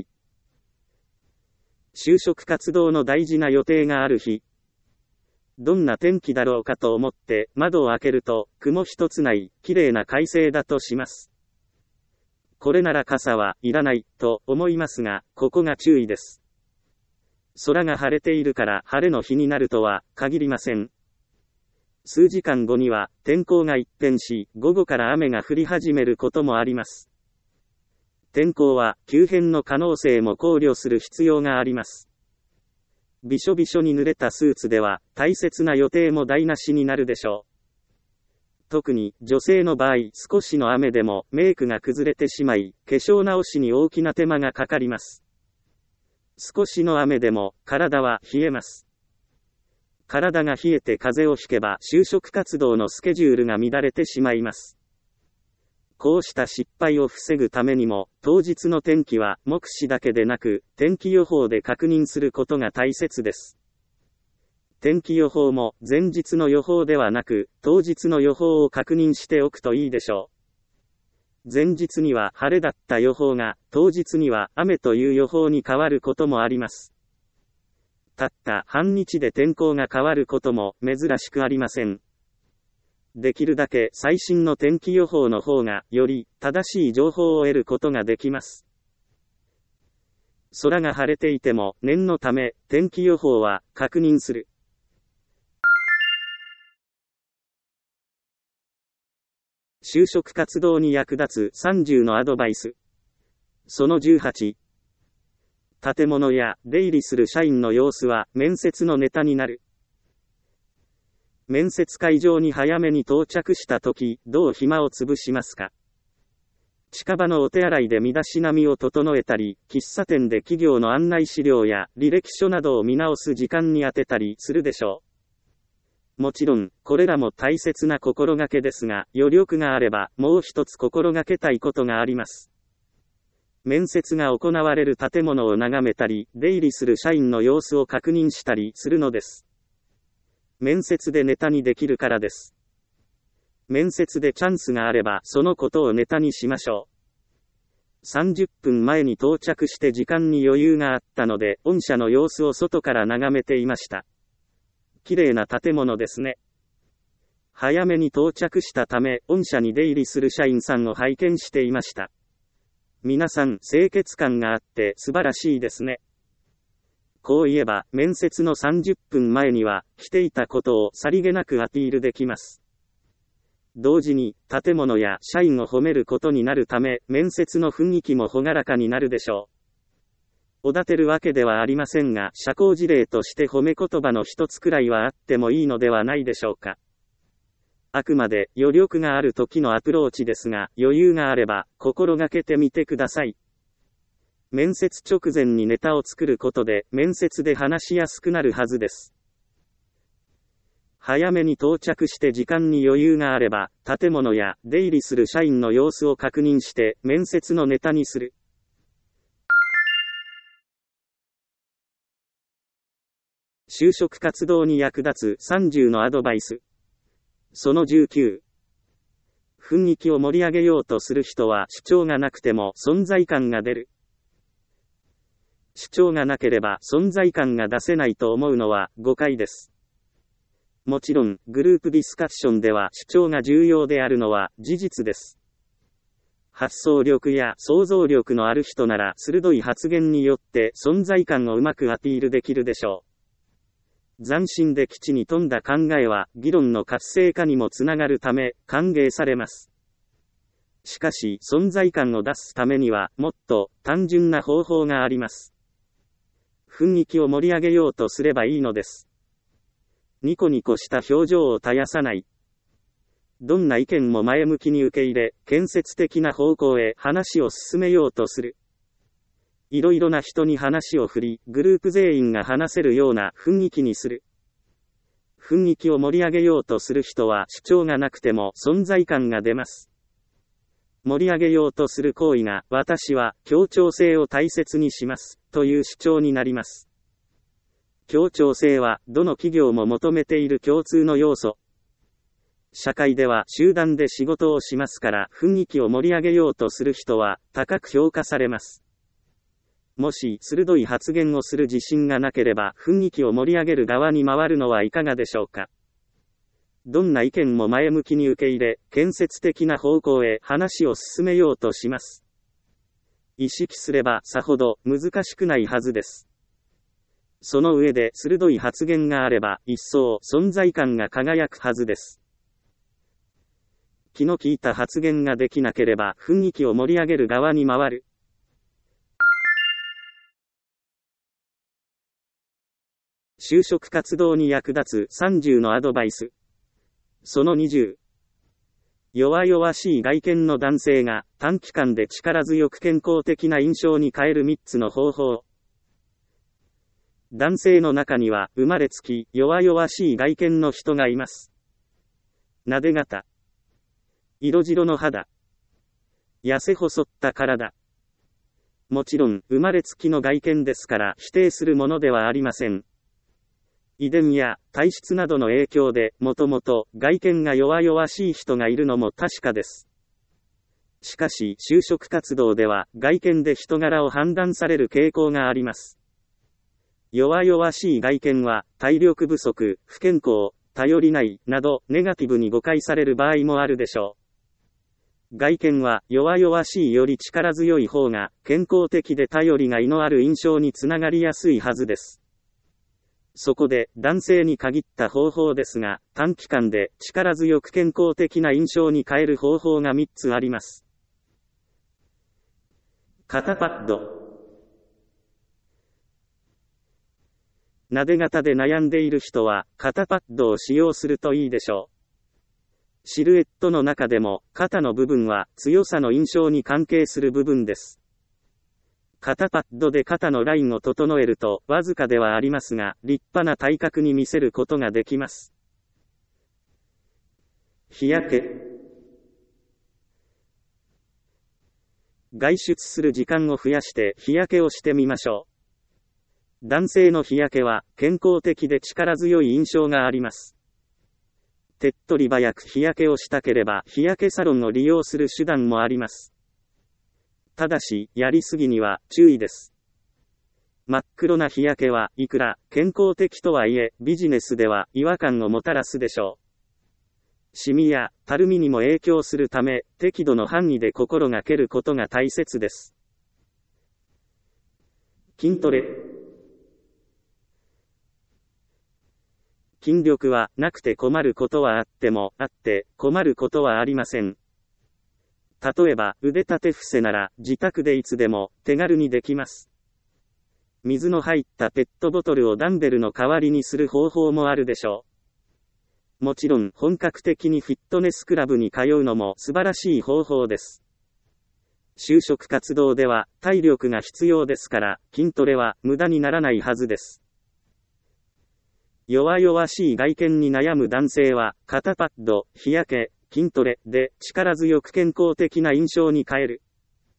就職活動の大事な予定がある日。どんな天気だろうかと思って窓を開けると雲一つない綺麗な快晴だとします。これなら傘はいらないと思いますが、ここが注意です。空が晴れているから晴れの日になるとは限りません。数時間後には天候が一変し、午後から雨が降り始めることもあります。天候は急変の可能性も考慮する必要があります。びしょびしょに濡れたスーツでは大切な予定も台無しになるでしょう。特に女性の場合、少しの雨でもメイクが崩れてしまい、化粧直しに大きな手間がかかります。少しの雨でも体は冷えます。体が冷えて風邪をひけば就職活動のスケジュールが乱れてしまいます。こうした失敗を防ぐためにも、当日の天気は目視だけでなく、天気予報で確認することが大切です。天気予報も前日の予報ではなく、当日の予報を確認しておくといいでしょう。前日には晴れだった予報が、当日には雨という予報に変わることもあります。たった半日で天候が変わることも珍しくありません。できるだけ最新の天気予報の方が、より正しい情報を得ることができます。空が晴れていても、念のため、天気予報は確認する。就職活動に役立つさんじゅうのアドバイス。そのじゅうはち。建物や出入りする社員の様子は面接のネタになる。面接会場に早めに到着したとき、どう暇を潰しますか？近場のお手洗いで身だしなみを整えたり、喫茶店で企業の案内資料や履歴書などを見直す時間に充てたりするでしょう。もちろん、これらも大切な心がけですが、余力があれば、もう一つ心がけたいことがあります。面接が行われる建物を眺めたり、出入りする社員の様子を確認したりするのです。面接でネタにできるからです。面接でチャンスがあれば、そのことをネタにしましょう。さんじゅっぷんまえに到着して時間に余裕があったので、御社の様子を外から眺めていました。綺麗な建物ですね。早めに到着したため、御社に出入りする社員さんを拝見していました。皆さん、清潔感があって素晴らしいですね。こう言えば、面接のさんじゅっぷんまえには、着ていたことをさりげなくアピールできます。同時に、建物や社員を褒めることになるため、面接の雰囲気も朗らかになるでしょう。おだてるわけではありませんが、社交辞令として褒め言葉の一つくらいはあってもいいのではないでしょうか。あくまで余力がある時のアプローチですが、余裕があれば心がけてみてください。面接直前にネタを作ることで面接で話しやすくなるはずです。早めに到着して時間に余裕があれば、建物や出入りする社員の様子を確認して面接のネタにする。就職活動に役立つさんじゅうのアドバイス。そのじゅうきゅう。雰囲気を盛り上げようとする人は主張がなくても存在感が出る。 主張がなければ存在感が出せないと思うのは誤解です。もちろん、グループディスカッションでは主張が重要であるのは事実です。発想力や想像力のある人なら鋭い発言によって存在感をうまくアピールできるでしょう。斬新で基地に富んだ考えは議論の活性化にもつながるため歓迎されます。しかし存在感を出すためにはもっと単純な方法があります。雰囲気を盛り上げようとすればいいのです。ニコニコした表情を絶やさない。どんな意見も前向きに受け入れ、建設的な方向へ話を進めようとする。いろいろな人に話を振り、グループ全員が話せるような雰囲気にする。雰囲気を盛り上げようとする人は主張がなくても存在感が出ます。盛り上げようとする行為が、私は協調性を大切にします、という主張になります。協調性は、どの企業も求めている共通の要素。社会では集団で仕事をしますから、雰囲気を盛り上げようとする人は、高く評価されます。もし、鋭い発言をする自信がなければ、雰囲気を盛り上げる側に回るのはいかがでしょうか。どんな意見も前向きに受け入れ、建設的な方向へ話を進めようとします。意識すればさほど難しくないはずです。その上で鋭い発言があれば一層存在感が輝くはずです。気の利いた発言ができなければ雰囲気を盛り上げる側に回る。就職活動に役立つさんじゅうのアドバイス。そのにじゅう。弱々しい外見の男性が短期間で力強く健康的な印象に変えるみっつの方法。男性の中には生まれつき弱々しい外見の人がいます。なで肩。色白の肌。痩せ細った体。もちろん生まれつきの外見ですから否定するものではありません。遺伝や体質などの影響でもともと外見が弱々しい人がいるのも確かです。しかし就職活動では外見で人柄を判断される傾向があります。弱々しい外見は体力不足、不健康、頼りないなどネガティブに誤解される場合もあるでしょう。外見は弱々しいより力強い方が健康的で頼りがいのある印象につながりやすいはずです。そこで男性に限った方法ですが、短期間で力強く健康的な印象に変える方法がみっつあります。肩パッド。なで肩で悩んでいる人は肩パッドを使用するといいでしょう。シルエットの中でも肩の部分は強さの印象に関係する部分です。肩パッドで肩のラインを整えるとわずかではありますが立派な体格に見せることができます。日焼け。外出する時間を増やして日焼けをしてみましょう。男性の日焼けは健康的で力強い印象があります。手っ取り早く日焼けをしたければ日焼けサロンを利用する手段もあります。ただし、やりすぎには注意です。真っ黒な日焼けはいくら健康的とはいえ、ビジネスでは違和感をもたらすでしょう。シミやたるみにも影響するため、適度の範囲で心がけることが大切です。筋トレ。筋力はなくて困ることはあっても、あって困ることはありません。例えば、腕立て伏せなら、自宅でいつでも、手軽にできます。水の入ったペットボトルをダンベルの代わりにする方法もあるでしょう。もちろん、本格的にフィットネスクラブに通うのも素晴らしい方法です。就職活動では、体力が必要ですから、筋トレは無駄にならないはずです。弱々しい外見に悩む男性は、肩パッド、日焼け、筋トレで力強く健康的な印象に変える。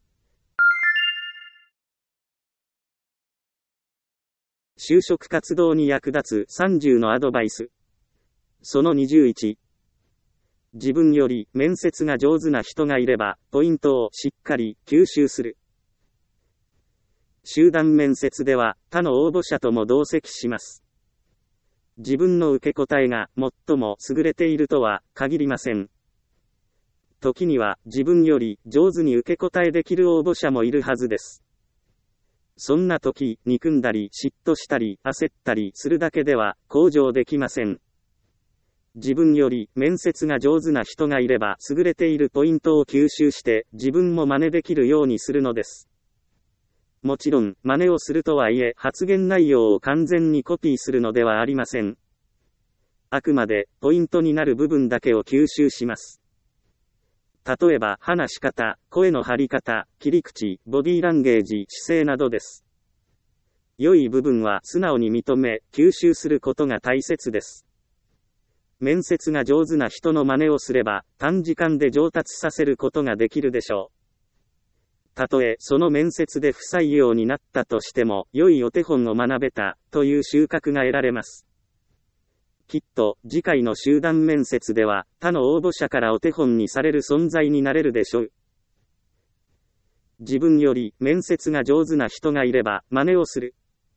就職活動に役立つさんじゅうのアドバイス。そのにじゅういち。自分より面接が上手な人がいれば、ポイントをしっかり吸収する。 集団面接では他の応募者とも同席します。自分の受け答えが最も優れているとは限りません。時には自分より上手に受け答えできる応募者もいるはずです。そんな時、憎んだり嫉妬したり焦ったりするだけでは向上できません。自分より面接が上手な人がいれば優れているポイントを吸収して自分も真似できるようにするのです。もちろん、真似をするとはいえ発言内容を完全にコピーするのではありません。あくまでポイントになる部分だけを吸収します。例えば話し方、声の張り方、切り口、ボディーランゲージ、姿勢などです。良い部分は素直に認め、吸収することが大切です。面接が上手な人の真似をすれば、短時間で上達させることができるでしょう。たとえその面接で不採用になったとしても、良いお手本を学べた、という収穫が得られます。きっと、次回の集団面接では、他の応募者からお手本にされる存在になれるでしょう。自分より面接が上手な人がいれば、真似をする。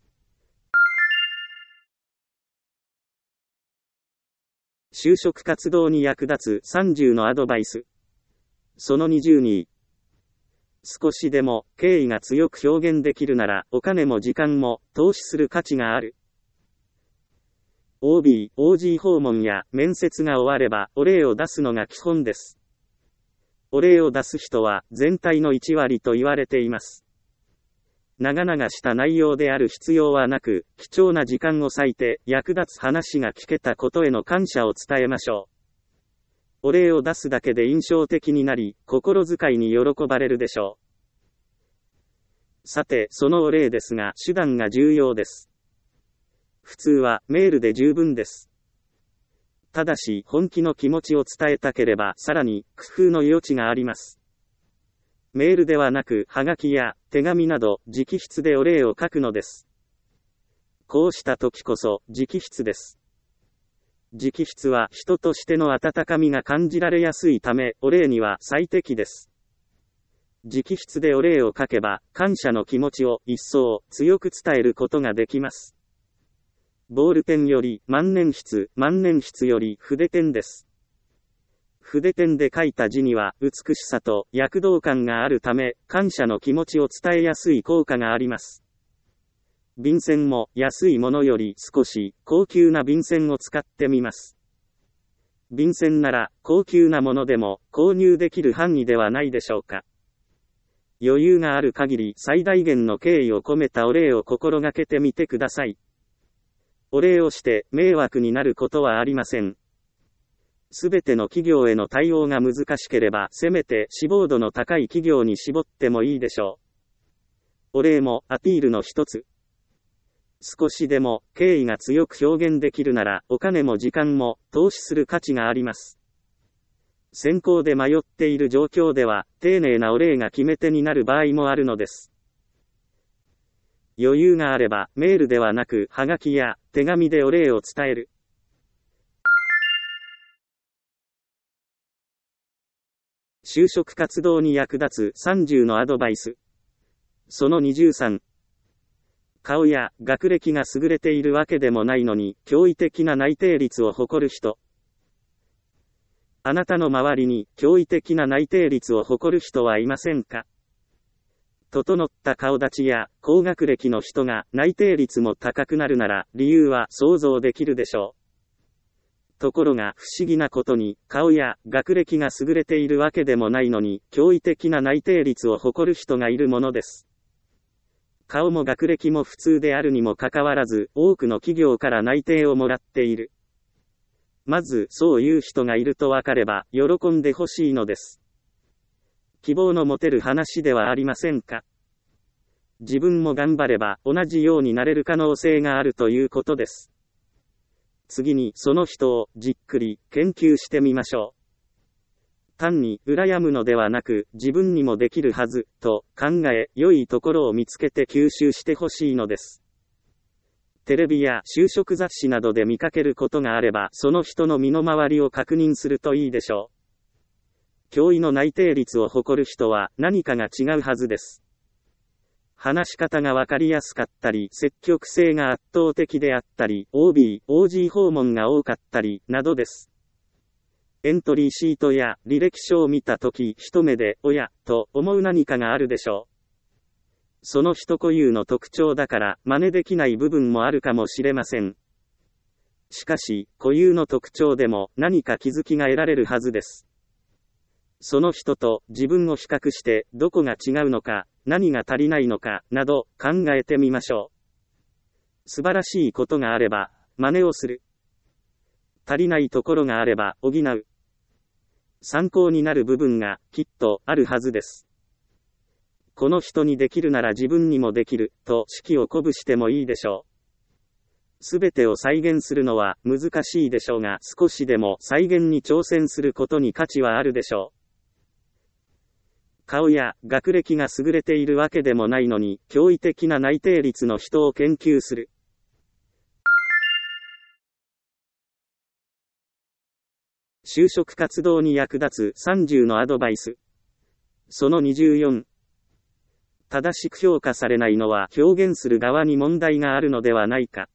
就職活動に役立つさんじゅうのアドバイス。そのにじゅうに。少しでも敬意が強く表現できるなら、お金も時間も投資する価値がある。オービー、オージー 訪問や面接が終わればお礼を出すのが基本です。お礼を出す人は全体のいちわりと言われています。長々した内容である必要はなく、貴重な時間を割いて役立つ話が聞けたことへの感謝を伝えましょう。お礼を出すだけで印象的になり、心遣いに喜ばれるでしょう。さて、そのお礼ですが、手段が重要です。普通はメールで十分です。ただし、本気の気持ちを伝えたければ、さらに工夫の余地があります。メールではなく、はがきや手紙など、直筆でお礼を書くのです。こうした時こそ、直筆です。直筆は人としての温かみが感じられやすいため、お礼には最適です。直筆でお礼を書けば、感謝の気持ちを一層強く伝えることができます。ボールペンより万年筆、万年筆より筆ペンです。筆ペンで書いた字には美しさと躍動感があるため、感謝の気持ちを伝えやすい効果があります。便箋も安いものより少し高級な便箋を使ってみます。便箋なら高級なものでも購入できる範囲ではないでしょうか。余裕がある限り最大限の敬意を込めたお礼を心がけてみてください。お礼をして迷惑になることはありません。すべての企業への対応が難しければせめて志望度の高い企業に絞ってもいいでしょう。お礼もアピールの一つ。少しでも敬意が強く表現できるならお金も時間も投資する価値があります。選考で迷っている状況では丁寧なお礼が決め手になる場合もあるのです。余裕があればメールではなくはがきや手紙でお礼を伝える。就職活動に役立つさんじゅうのアドバイス。そのにじゅうさん。顔や学歴が優れているわけでもないのに、驚異的な内定率を誇る人。あなたの周りに驚異的な内定率を誇る人はいませんか？整った顔立ちや高学歴の人が内定率も高くなるなら、理由は想像できるでしょう。ところが不思議なことに、顔や学歴が優れているわけでもないのに、驚異的な内定率を誇る人がいるものです。顔も学歴も普通であるにもかかわらず、多くの企業から内定をもらっている。まず、そういう人がいるとわかれば、喜んでほしいのです。希望の持てる話ではありませんか。自分も頑張れば、同じようになれる可能性があるということです。次に、その人をじっくり研究してみましょう。単に羨むのではなく、自分にもできるはずと考え、良いところを見つけて吸収してほしいのです。テレビや就職雑誌などで見かけることがあれば、その人の身の回りを確認するといいでしょう。驚異の内定率を誇る人は何かが違うはずです。 話し方がわかりやすかったり、積極性が圧倒的であったり、オービー、オージー 訪問が多かったり、などです。エントリーシートや履歴書を見たとき、一目で、おや、と思う何かがあるでしょう。その人固有の特徴だから、真似できない部分もあるかもしれません。しかし、固有の特徴でも何か気づきが得られるはずです。その人と自分を比較して、どこが違うのか、何が足りないのか、など考えてみましょう。素晴らしいことがあれば、真似をする。足りないところがあれば、補う。参考になる部分が、きっと、あるはずです。この人にできるなら自分にもできる、と士気を鼓舞してもいいでしょう。すべてを再現するのは難しいでしょうが、少しでも再現に挑戦することに価値はあるでしょう。顔や学歴が優れているわけでもないのに、驚異的な内定率の人を研究する。就職活動に役立つさんじゅうのアドバイス。そのにじゅうよん。正しく評価されないのは表現する側に問題があるのではないか。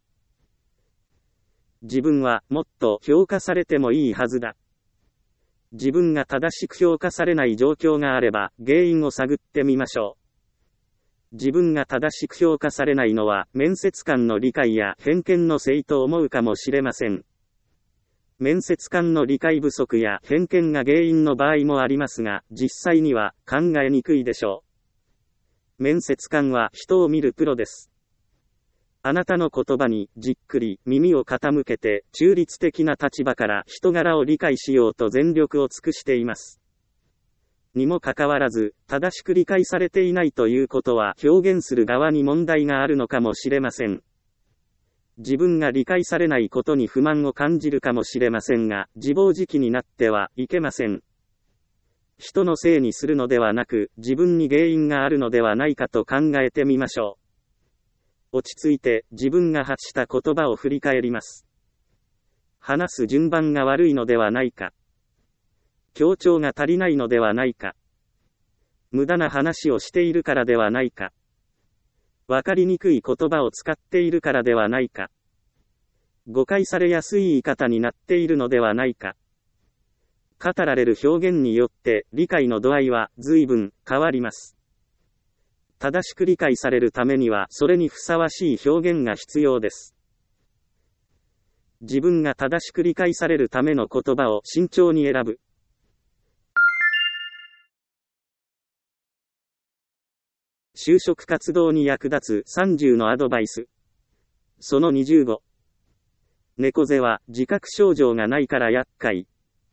自分はもっと評価されてもいいはずだ。自分が正しく評価されない状況があれば、原因を探ってみましょう。自分が正しく評価されないのは、面接官の理解や偏見のせいと思うかもしれません。面接官の理解不足や偏見が原因の場合もありますが、実際には考えにくいでしょう。面接官は人を見るプロです。あなたの言葉にじっくり耳を傾けて中立的な立場から人柄を理解しようと全力を尽くしています。にもかかわらず、正しく理解されていないということは表現する側に問題があるのかもしれません。自分が理解されないことに不満を感じるかもしれませんが、自暴自棄になってはいけません。人のせいにするのではなく、自分に原因があるのではないかと考えてみましょう。落ち着いて自分が発した言葉を振り返ります。話す順番が悪いのではないか。強調が足りないのではないか。無駄な話をしているからではないか。わかりにくい言葉を使っているからではないか。誤解されやすい言い方になっているのではないか。語られる表現によって理解の度合いは随分変わります。正しく理解されるためにはそれにふさわしい表現が必要です。自分が正しく理解されるための言葉を慎重に選ぶ。就職活動に役立つさんじゅうのアドバイス。そのにじゅうご。猫背は自覚症状がないから厄介。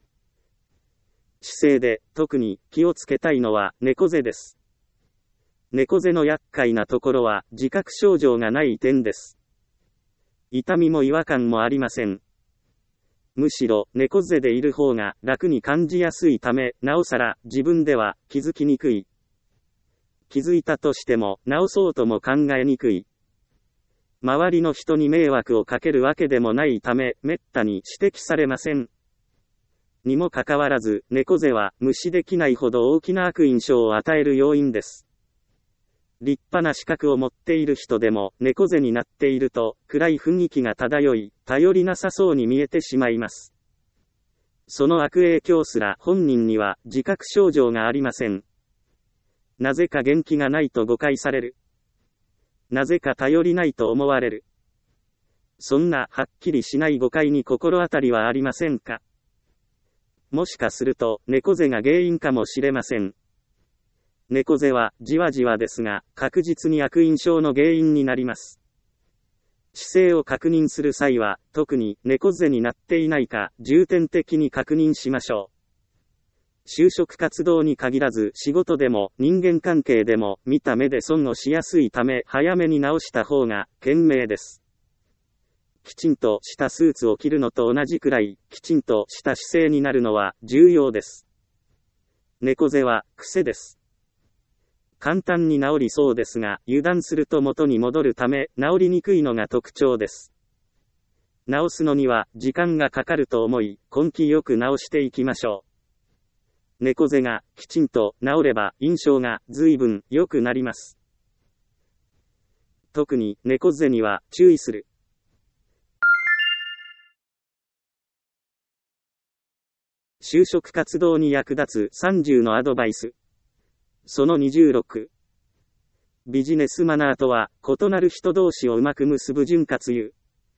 姿勢で特に気をつけたいのは猫背です。猫背の厄介なところは自覚症状がない点です。痛みも違和感もありません。むしろ猫背でいる方が楽に感じやすいため、なおさら自分では気づきにくい。気づいたとしても直そうとも考えにくい。周りの人に迷惑をかけるわけでもないため、めったに指摘されません。にもかかわらず、猫背は無視できないほど大きな悪印象を与える要因です。立派な資格を持っている人でも猫背になっていると暗い雰囲気が漂い、頼りなさそうに見えてしまいます。その悪影響すら本人には自覚症状がありません。なぜか元気がないと誤解される。なぜか頼りないと思われる。そんなはっきりしない誤解に心当たりはありませんか？もしかすると猫背が原因かもしれません。猫背はじわじわですが、確実に悪印象の原因になります。姿勢を確認する際は、特に猫背になっていないか、重点的に確認しましょう。就職活動に限らず仕事でも人間関係でも見た目で損をしやすいため、早めに直した方が賢明です。きちんとしたスーツを着るのと同じくらい、きちんとした姿勢になるのは重要です。猫背は癖です。簡単に治りそうですが、油断すると元に戻るため、治りにくいのが特徴です。治すのには時間がかかると思い、根気よく治していきましょう。猫背がきちんと治れば印象が随分良くなります。 特に猫背には注意する。就職活動に役立つさんじゅうのアドバイス。そのにじゅうろく。ビジネスマナーとは、異なる人同士をうまく結ぶ潤滑油。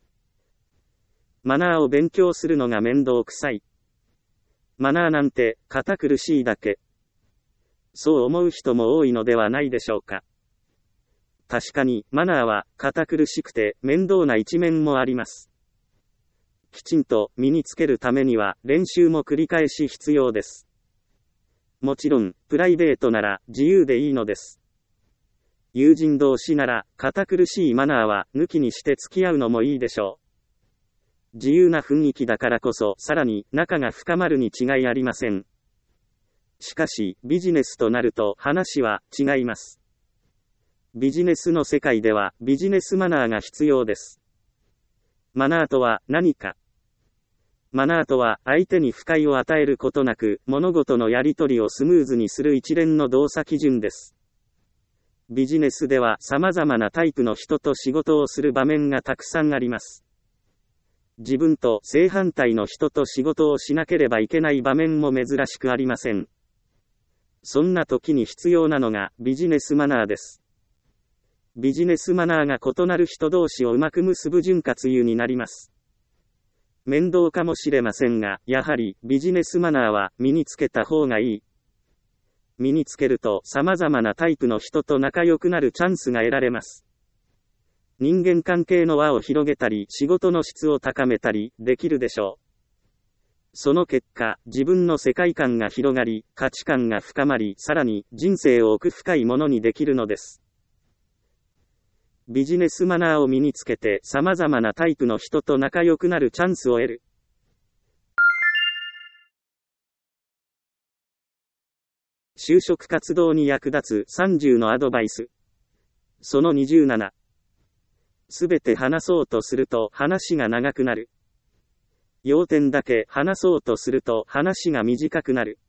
マナーを勉強するのが面倒くさい。マナーなんて、堅苦しいだけ。そう思う人も多いのではないでしょうか。確かに、マナーは、堅苦しくて、面倒な一面もあります。きちんと身につけるためには、練習も繰り返し必要です。もちろん、プライベートなら、自由でいいのです。友人同士なら、堅苦しいマナーは、抜きにして付き合うのもいいでしょう。自由な雰囲気だからこそ、さらに、仲が深まるに違いありません。しかし、ビジネスとなると、話は、違います。ビジネスの世界では、ビジネスマナーが必要です。マナーとは、何か。マナーとは、相手に不快を与えることなく、物事のやり取りをスムーズにする一連の動作基準です。ビジネスでは様々なタイプの人と仕事をする場面がたくさんあります。自分と正反対の人と仕事をしなければいけない場面も珍しくありません。そんな時に必要なのがビジネスマナーです。ビジネスマナーが異なる人同士をうまく結ぶ潤滑油になります。面倒かもしれませんが、やはりビジネスマナーは身につけた方がいい。身につけると様々なタイプの人と仲良くなるチャンスが得られます。人間関係の輪を広げたり、仕事の質を高めたりできるでしょう。その結果、自分の世界観が広がり、価値観が深まり、さらに人生を奥深いものにできるのです。ビジネスマナーを身につけて様々なタイプの人と仲良くなるチャンスを得る。就職活動に役立つさんじゅうのアドバイス。そのにじゅうなな。すべて話そうとすると話が長くなる。要点だけ話そうとすると話が短くなる。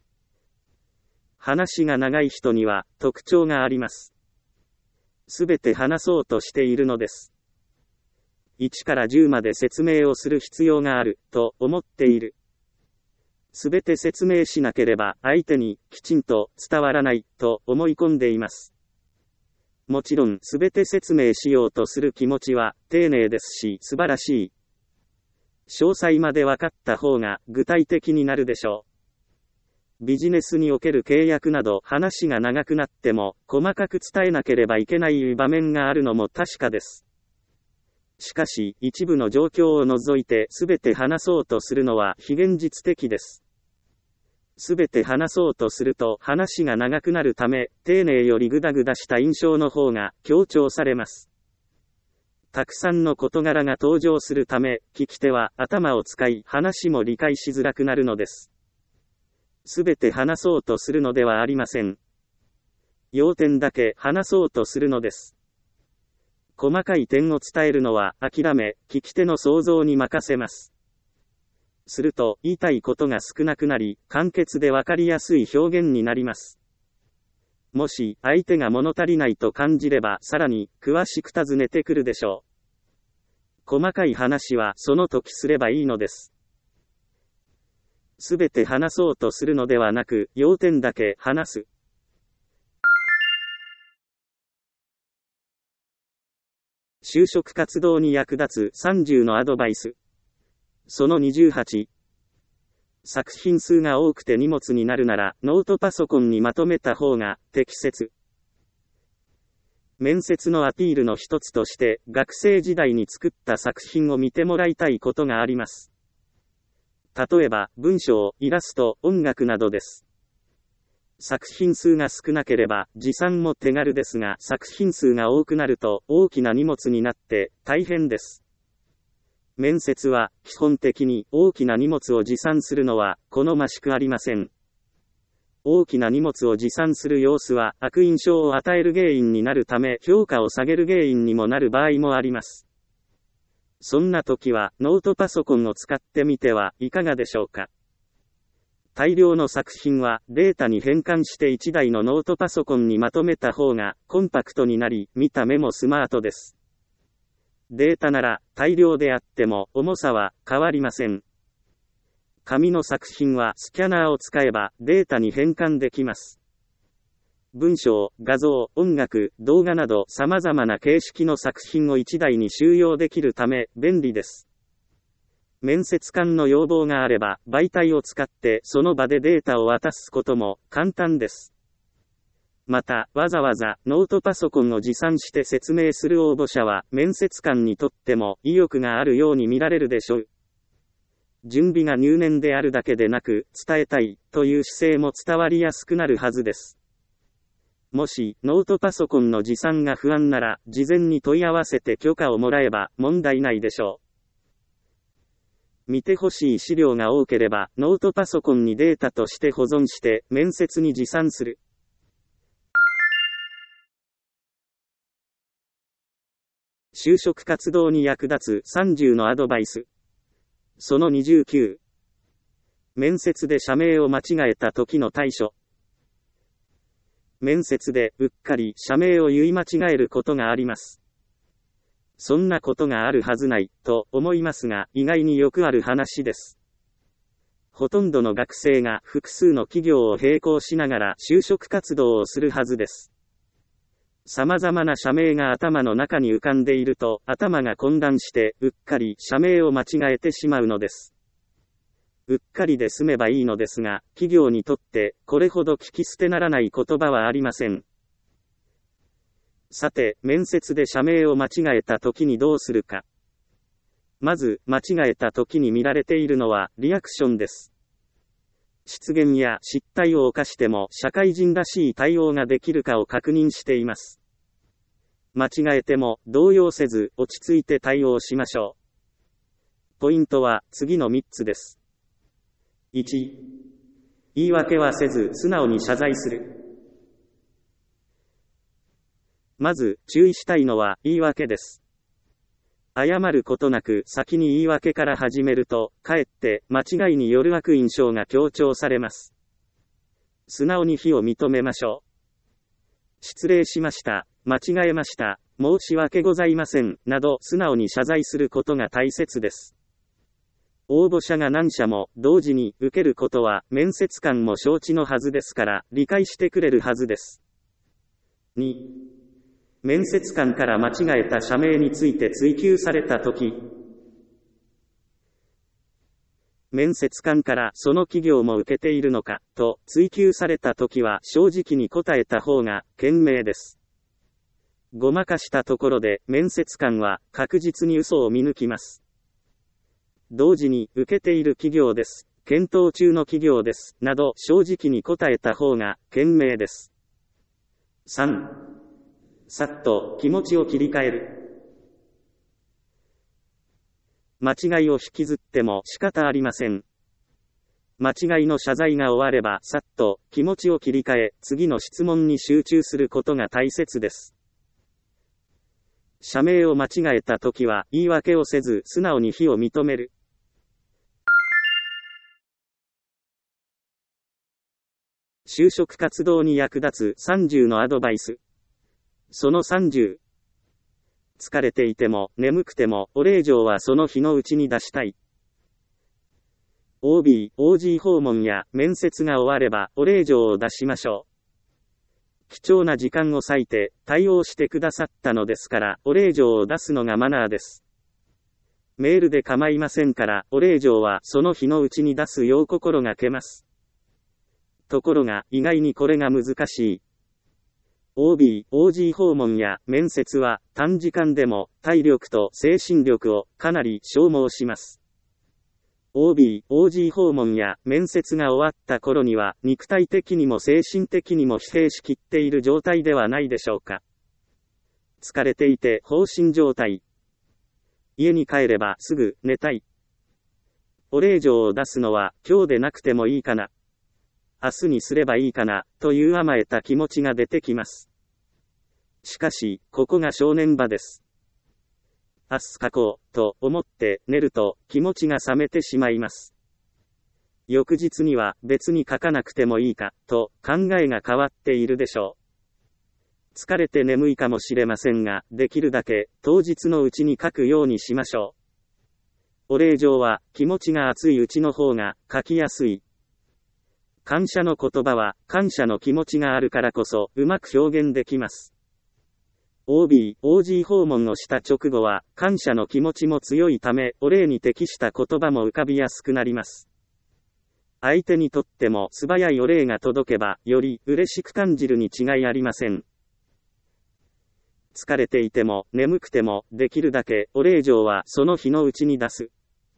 話が長い人には特徴があります。すべて話そうとしているのです。いちからじゅうまで説明をする必要があると思っている。すべて説明しなければ相手にきちんと伝わらないと思い込んでいます。もちろんすべて説明しようとする気持ちは丁寧ですし素晴らしい。詳細まで分かった方が具体的になるでしょう。ビジネスにおける契約など話が長くなっても細かく伝えなければいけない場面があるのも確かです。しかし、一部の状況を除いてすべて話そうとするのは非現実的です。すべて話そうとすると話が長くなるため、丁寧よりグダグダした印象の方が強調されます。たくさんの事柄が登場するため、聞き手は頭を使い話も理解しづらくなるのです。すべて話そうとするのではありません。要点だけ話そうとするのです。細かい点を伝えるのは諦め、聞き手の想像に任せます。すると、言いたいことが少なくなり、簡潔でわかりやすい表現になります。もし、相手が物足りないと感じれば、さらに、詳しく尋ねてくるでしょう。細かい話は、その時すればいいのです。すべて話そうとするのではなく、要点だけ話す。就職活動に役立つさんじゅうのアドバイス。そのにじゅうはち。作品数が多くて荷物になるなら、ノートパソコンにまとめた方が適切。面接のアピールの一つとして、学生時代に作った作品を見てもらいたいことがあります。例えば、文章、イラスト、音楽などです。作品数が少なければ持参も手軽ですが、作品数が多くなると大きな荷物になって大変です。面接は基本的に大きな荷物を持参するのは好ましくありません。大きな荷物を持参する様子は悪印象を与える原因になるため、評価を下げる原因にもなる場合もあります。そんな時はノートパソコンを使ってみてはいかがでしょうか。 大量の作品はデータに変換していちだいのノートパソコンにまとめた方がコンパクトになり、見た目もスマートです。データなら大量であっても重さは変わりません。紙の作品はスキャナーを使えばデータに変換できます。文章、画像、音楽、動画など様々な形式の作品をいちだいに収容できるため便利です。面接官の要望があれば媒体を使ってその場でデータを渡すことも簡単です。また、わざわざノートパソコンを持参して説明する応募者は面接官にとっても意欲があるように見られるでしょう。準備が入念であるだけでなく、伝えたいという姿勢も伝わりやすくなるはずです。もし、ノートパソコンの持参が不安なら、事前に問い合わせて許可をもらえば問題ないでしょう。見てほしい資料が多ければ、ノートパソコンにデータとして保存して、面接に持参する。就職活動に役立つさんじゅうのアドバイス。そのにじゅうきゅう。面接で社名を間違えた時の対処。面接でうっかり社名を言い間違えることがあります。そんなことがあるはずないと思いますが、意外によくある話です。ほとんどの学生が複数の企業を並行しながら就職活動をするはずです。様々な社名が頭の中に浮かんでいると、頭が混乱してうっかり社名を間違えてしまうのです。うっかりで済めばいいのですが、企業にとってこれほど聞き捨てならない言葉はありません。さて、面接で社名を間違えた時にどうするか。まず、間違えた時に見られているのはリアクションです。失言や失態を犯しても社会人らしい対応ができるかを確認しています。間違えても動揺せず落ち着いて対応しましょう。ポイントは次のみっつです。いち. 言い訳はせず素直に謝罪する。まず注意したいのは言い訳です。謝ることなく先に言い訳から始めると、かえって間違いによる悪印象が強調されます。素直に非を認めましょう。失礼しました、間違えました、申し訳ございません、など素直に謝罪することが大切です。応募者が何社も同時に受けることは面接官も承知のはずですから理解してくれるはずです。に. 面接官から間違えた社名について追及されたとき、面接官からその企業も受けているのかと追及されたときは正直に答えた方が賢明です。ごまかしたところで面接官は確実に嘘を見抜きます。同時に受けている企業です、検討中の企業です、など正直に答えた方が賢明です。さん. さっと気持ちを切り替える。間違いを引きずっても仕方ありません。間違いの謝罪が終わればさっと気持ちを切り替え、次の質問に集中することが大切です。社名を間違えたときは言い訳をせず素直に非を認める。就職活動に役立つさんじゅうのアドバイス。そのさんじゅう。疲れていても眠くてもお礼状はその日のうちに出したい。オービー、オージー 訪問や面接が終わればお礼状を出しましょう。貴重な時間を割いて対応してくださったのですからお礼状を出すのがマナーです。メールで構いませんからお礼状はその日のうちに出すよう心がけます。ところが意外にこれが難しい。オービー、オージー 訪問や面接は短時間でも体力と精神力をかなり消耗します。オービー、オージー 訪問や面接が終わった頃には肉体的にも精神的にも疲弊しきっている状態ではないでしょうか。疲れていて放心状態。家に帰ればすぐ寝たい。お礼状を出すのは今日でなくてもいいかな。明日にすればいいかな、という甘えた気持ちが出てきます。しかし、ここが正念場です。明日書こう、と思って寝ると気持ちが冷めてしまいます。 翌日には別に書かなくてもいいか、と考えが変わっているでしょう。疲れて眠いかもしれませんが、できるだけ当日のうちに書くようにしましょう。お礼状は気持ちが熱いうちの方が書きやすい。感謝の言葉は感謝の気持ちがあるからこそうまく表現できます。オービー、オージー 訪問をした直後は感謝の気持ちも強いため、お礼に適した言葉も浮かびやすくなります。相手にとっても素早いお礼が届けば、より嬉しく感じるに違いありません。疲れていても眠くてもできるだけお礼状はその日のうちに出す。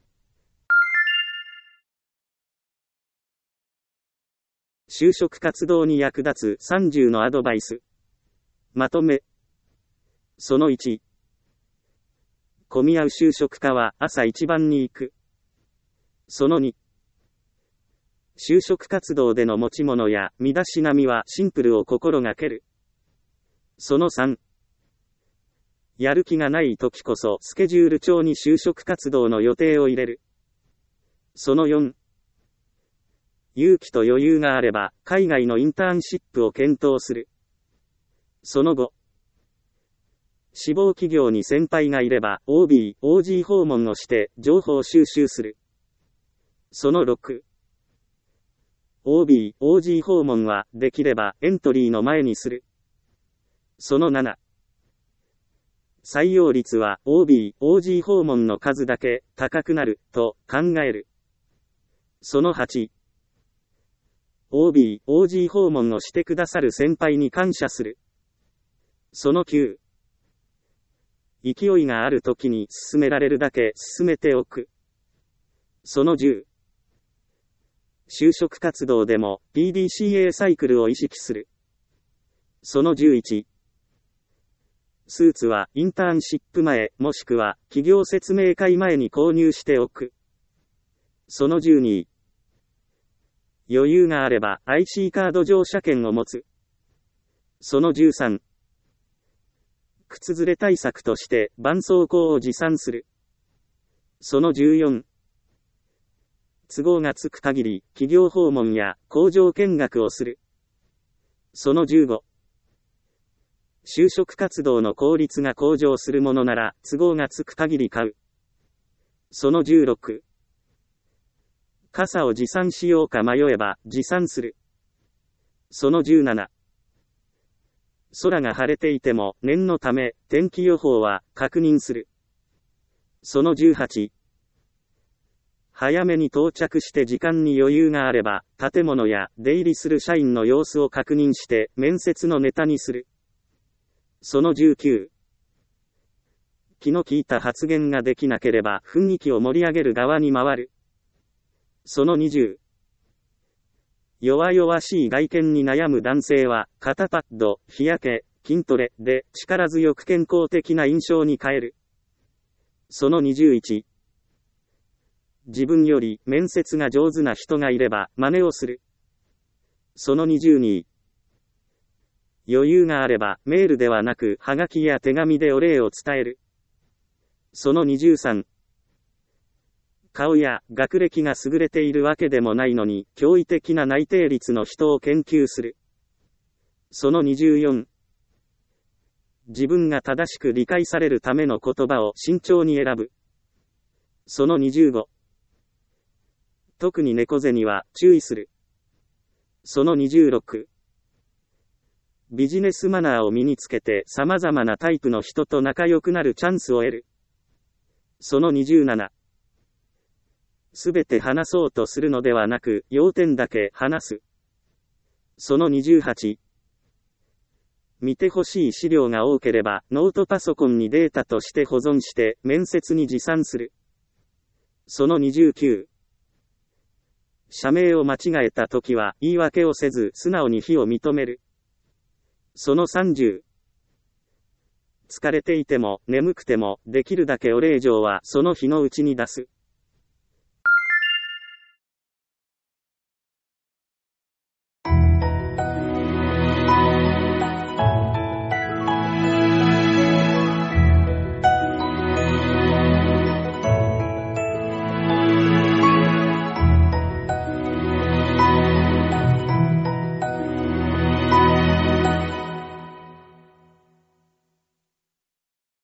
就職活動に役立つさんじゅうのアドバイス。まとめ。そのいち。混み合う就職課は朝一番に行く。そのに。就職活動での持ち物や身だしなみはシンプルを心がける。そのさん。やる気がない時こそスケジュール帳に就職活動の予定を入れる。そのよん。勇気と余裕があれば海外のインターンシップを検討する。そのご。志望企業に先輩がいれば オービー、オージー 訪問をして情報収集する。そのろく。オービー、オージー 訪問はできればエントリーの前にする。そのなな。採用率は オービー、オージー 訪問の数だけ高くなると考える。そのはち。オービー、オージー 訪問をしてくださる先輩に感謝する。そのきゅう。勢いがある時に進められるだけ進めておく。そのじゅう。就職活動でも ピーディーシーエー サイクルを意識する。そのじゅういち。スーツはインターンシップ前もしくは企業説明会前に購入しておく。そのじゅうに。余裕があれば アイシー カード乗車券を持つ。そのじゅうさん。靴ずれ対策として絆創膏を持参する。そのじゅうよん。都合がつく限り企業訪問や工場見学をする。そのじゅうご。就職活動の効率が向上するものなら都合がつく限り買う。そのじゅうろく。傘を持参しようか迷えば持参する。そのじゅうなな。空が晴れていても念のため天気予報は確認する。そのじゅうはち。早めに到着して時間に余裕があれば建物や出入りする社員の様子を確認して面接のネタにする。そのじゅうきゅう。気の利いた発言ができなければ雰囲気を盛り上げる側に回る。そのにじゅう。弱々しい外見に悩む男性は肩パッド、日焼け、筋トレで力強く健康的な印象に変える。そのにじゅういち。自分より面接が上手な人がいれば真似をする。そのにじゅうに。余裕があればメールではなくハガキや手紙でお礼を伝える。そのにじゅうさん。顔や学歴が優れているわけでもないのに驚異的な内定率の人を研究する。そのにじゅうよん。自分が正しく理解されるための言葉を慎重に選ぶ。そのにじゅうご。特に猫背には注意する。そのにじゅうろく。ビジネスマナーを身につけて様々なタイプの人と仲良くなるチャンスを得る。そのにじゅうなな。すべて話そうとするのではなく、要点だけ話す。そのにじゅうはち。見てほしい資料が多ければ、ノートパソコンにデータとして保存して、面接に持参する。そのにじゅうきゅう。社名を間違えたときは、言い訳をせず、素直に非を認める。そのさんじゅう。疲れていても、眠くても、できるだけお礼状はその日のうちに出す。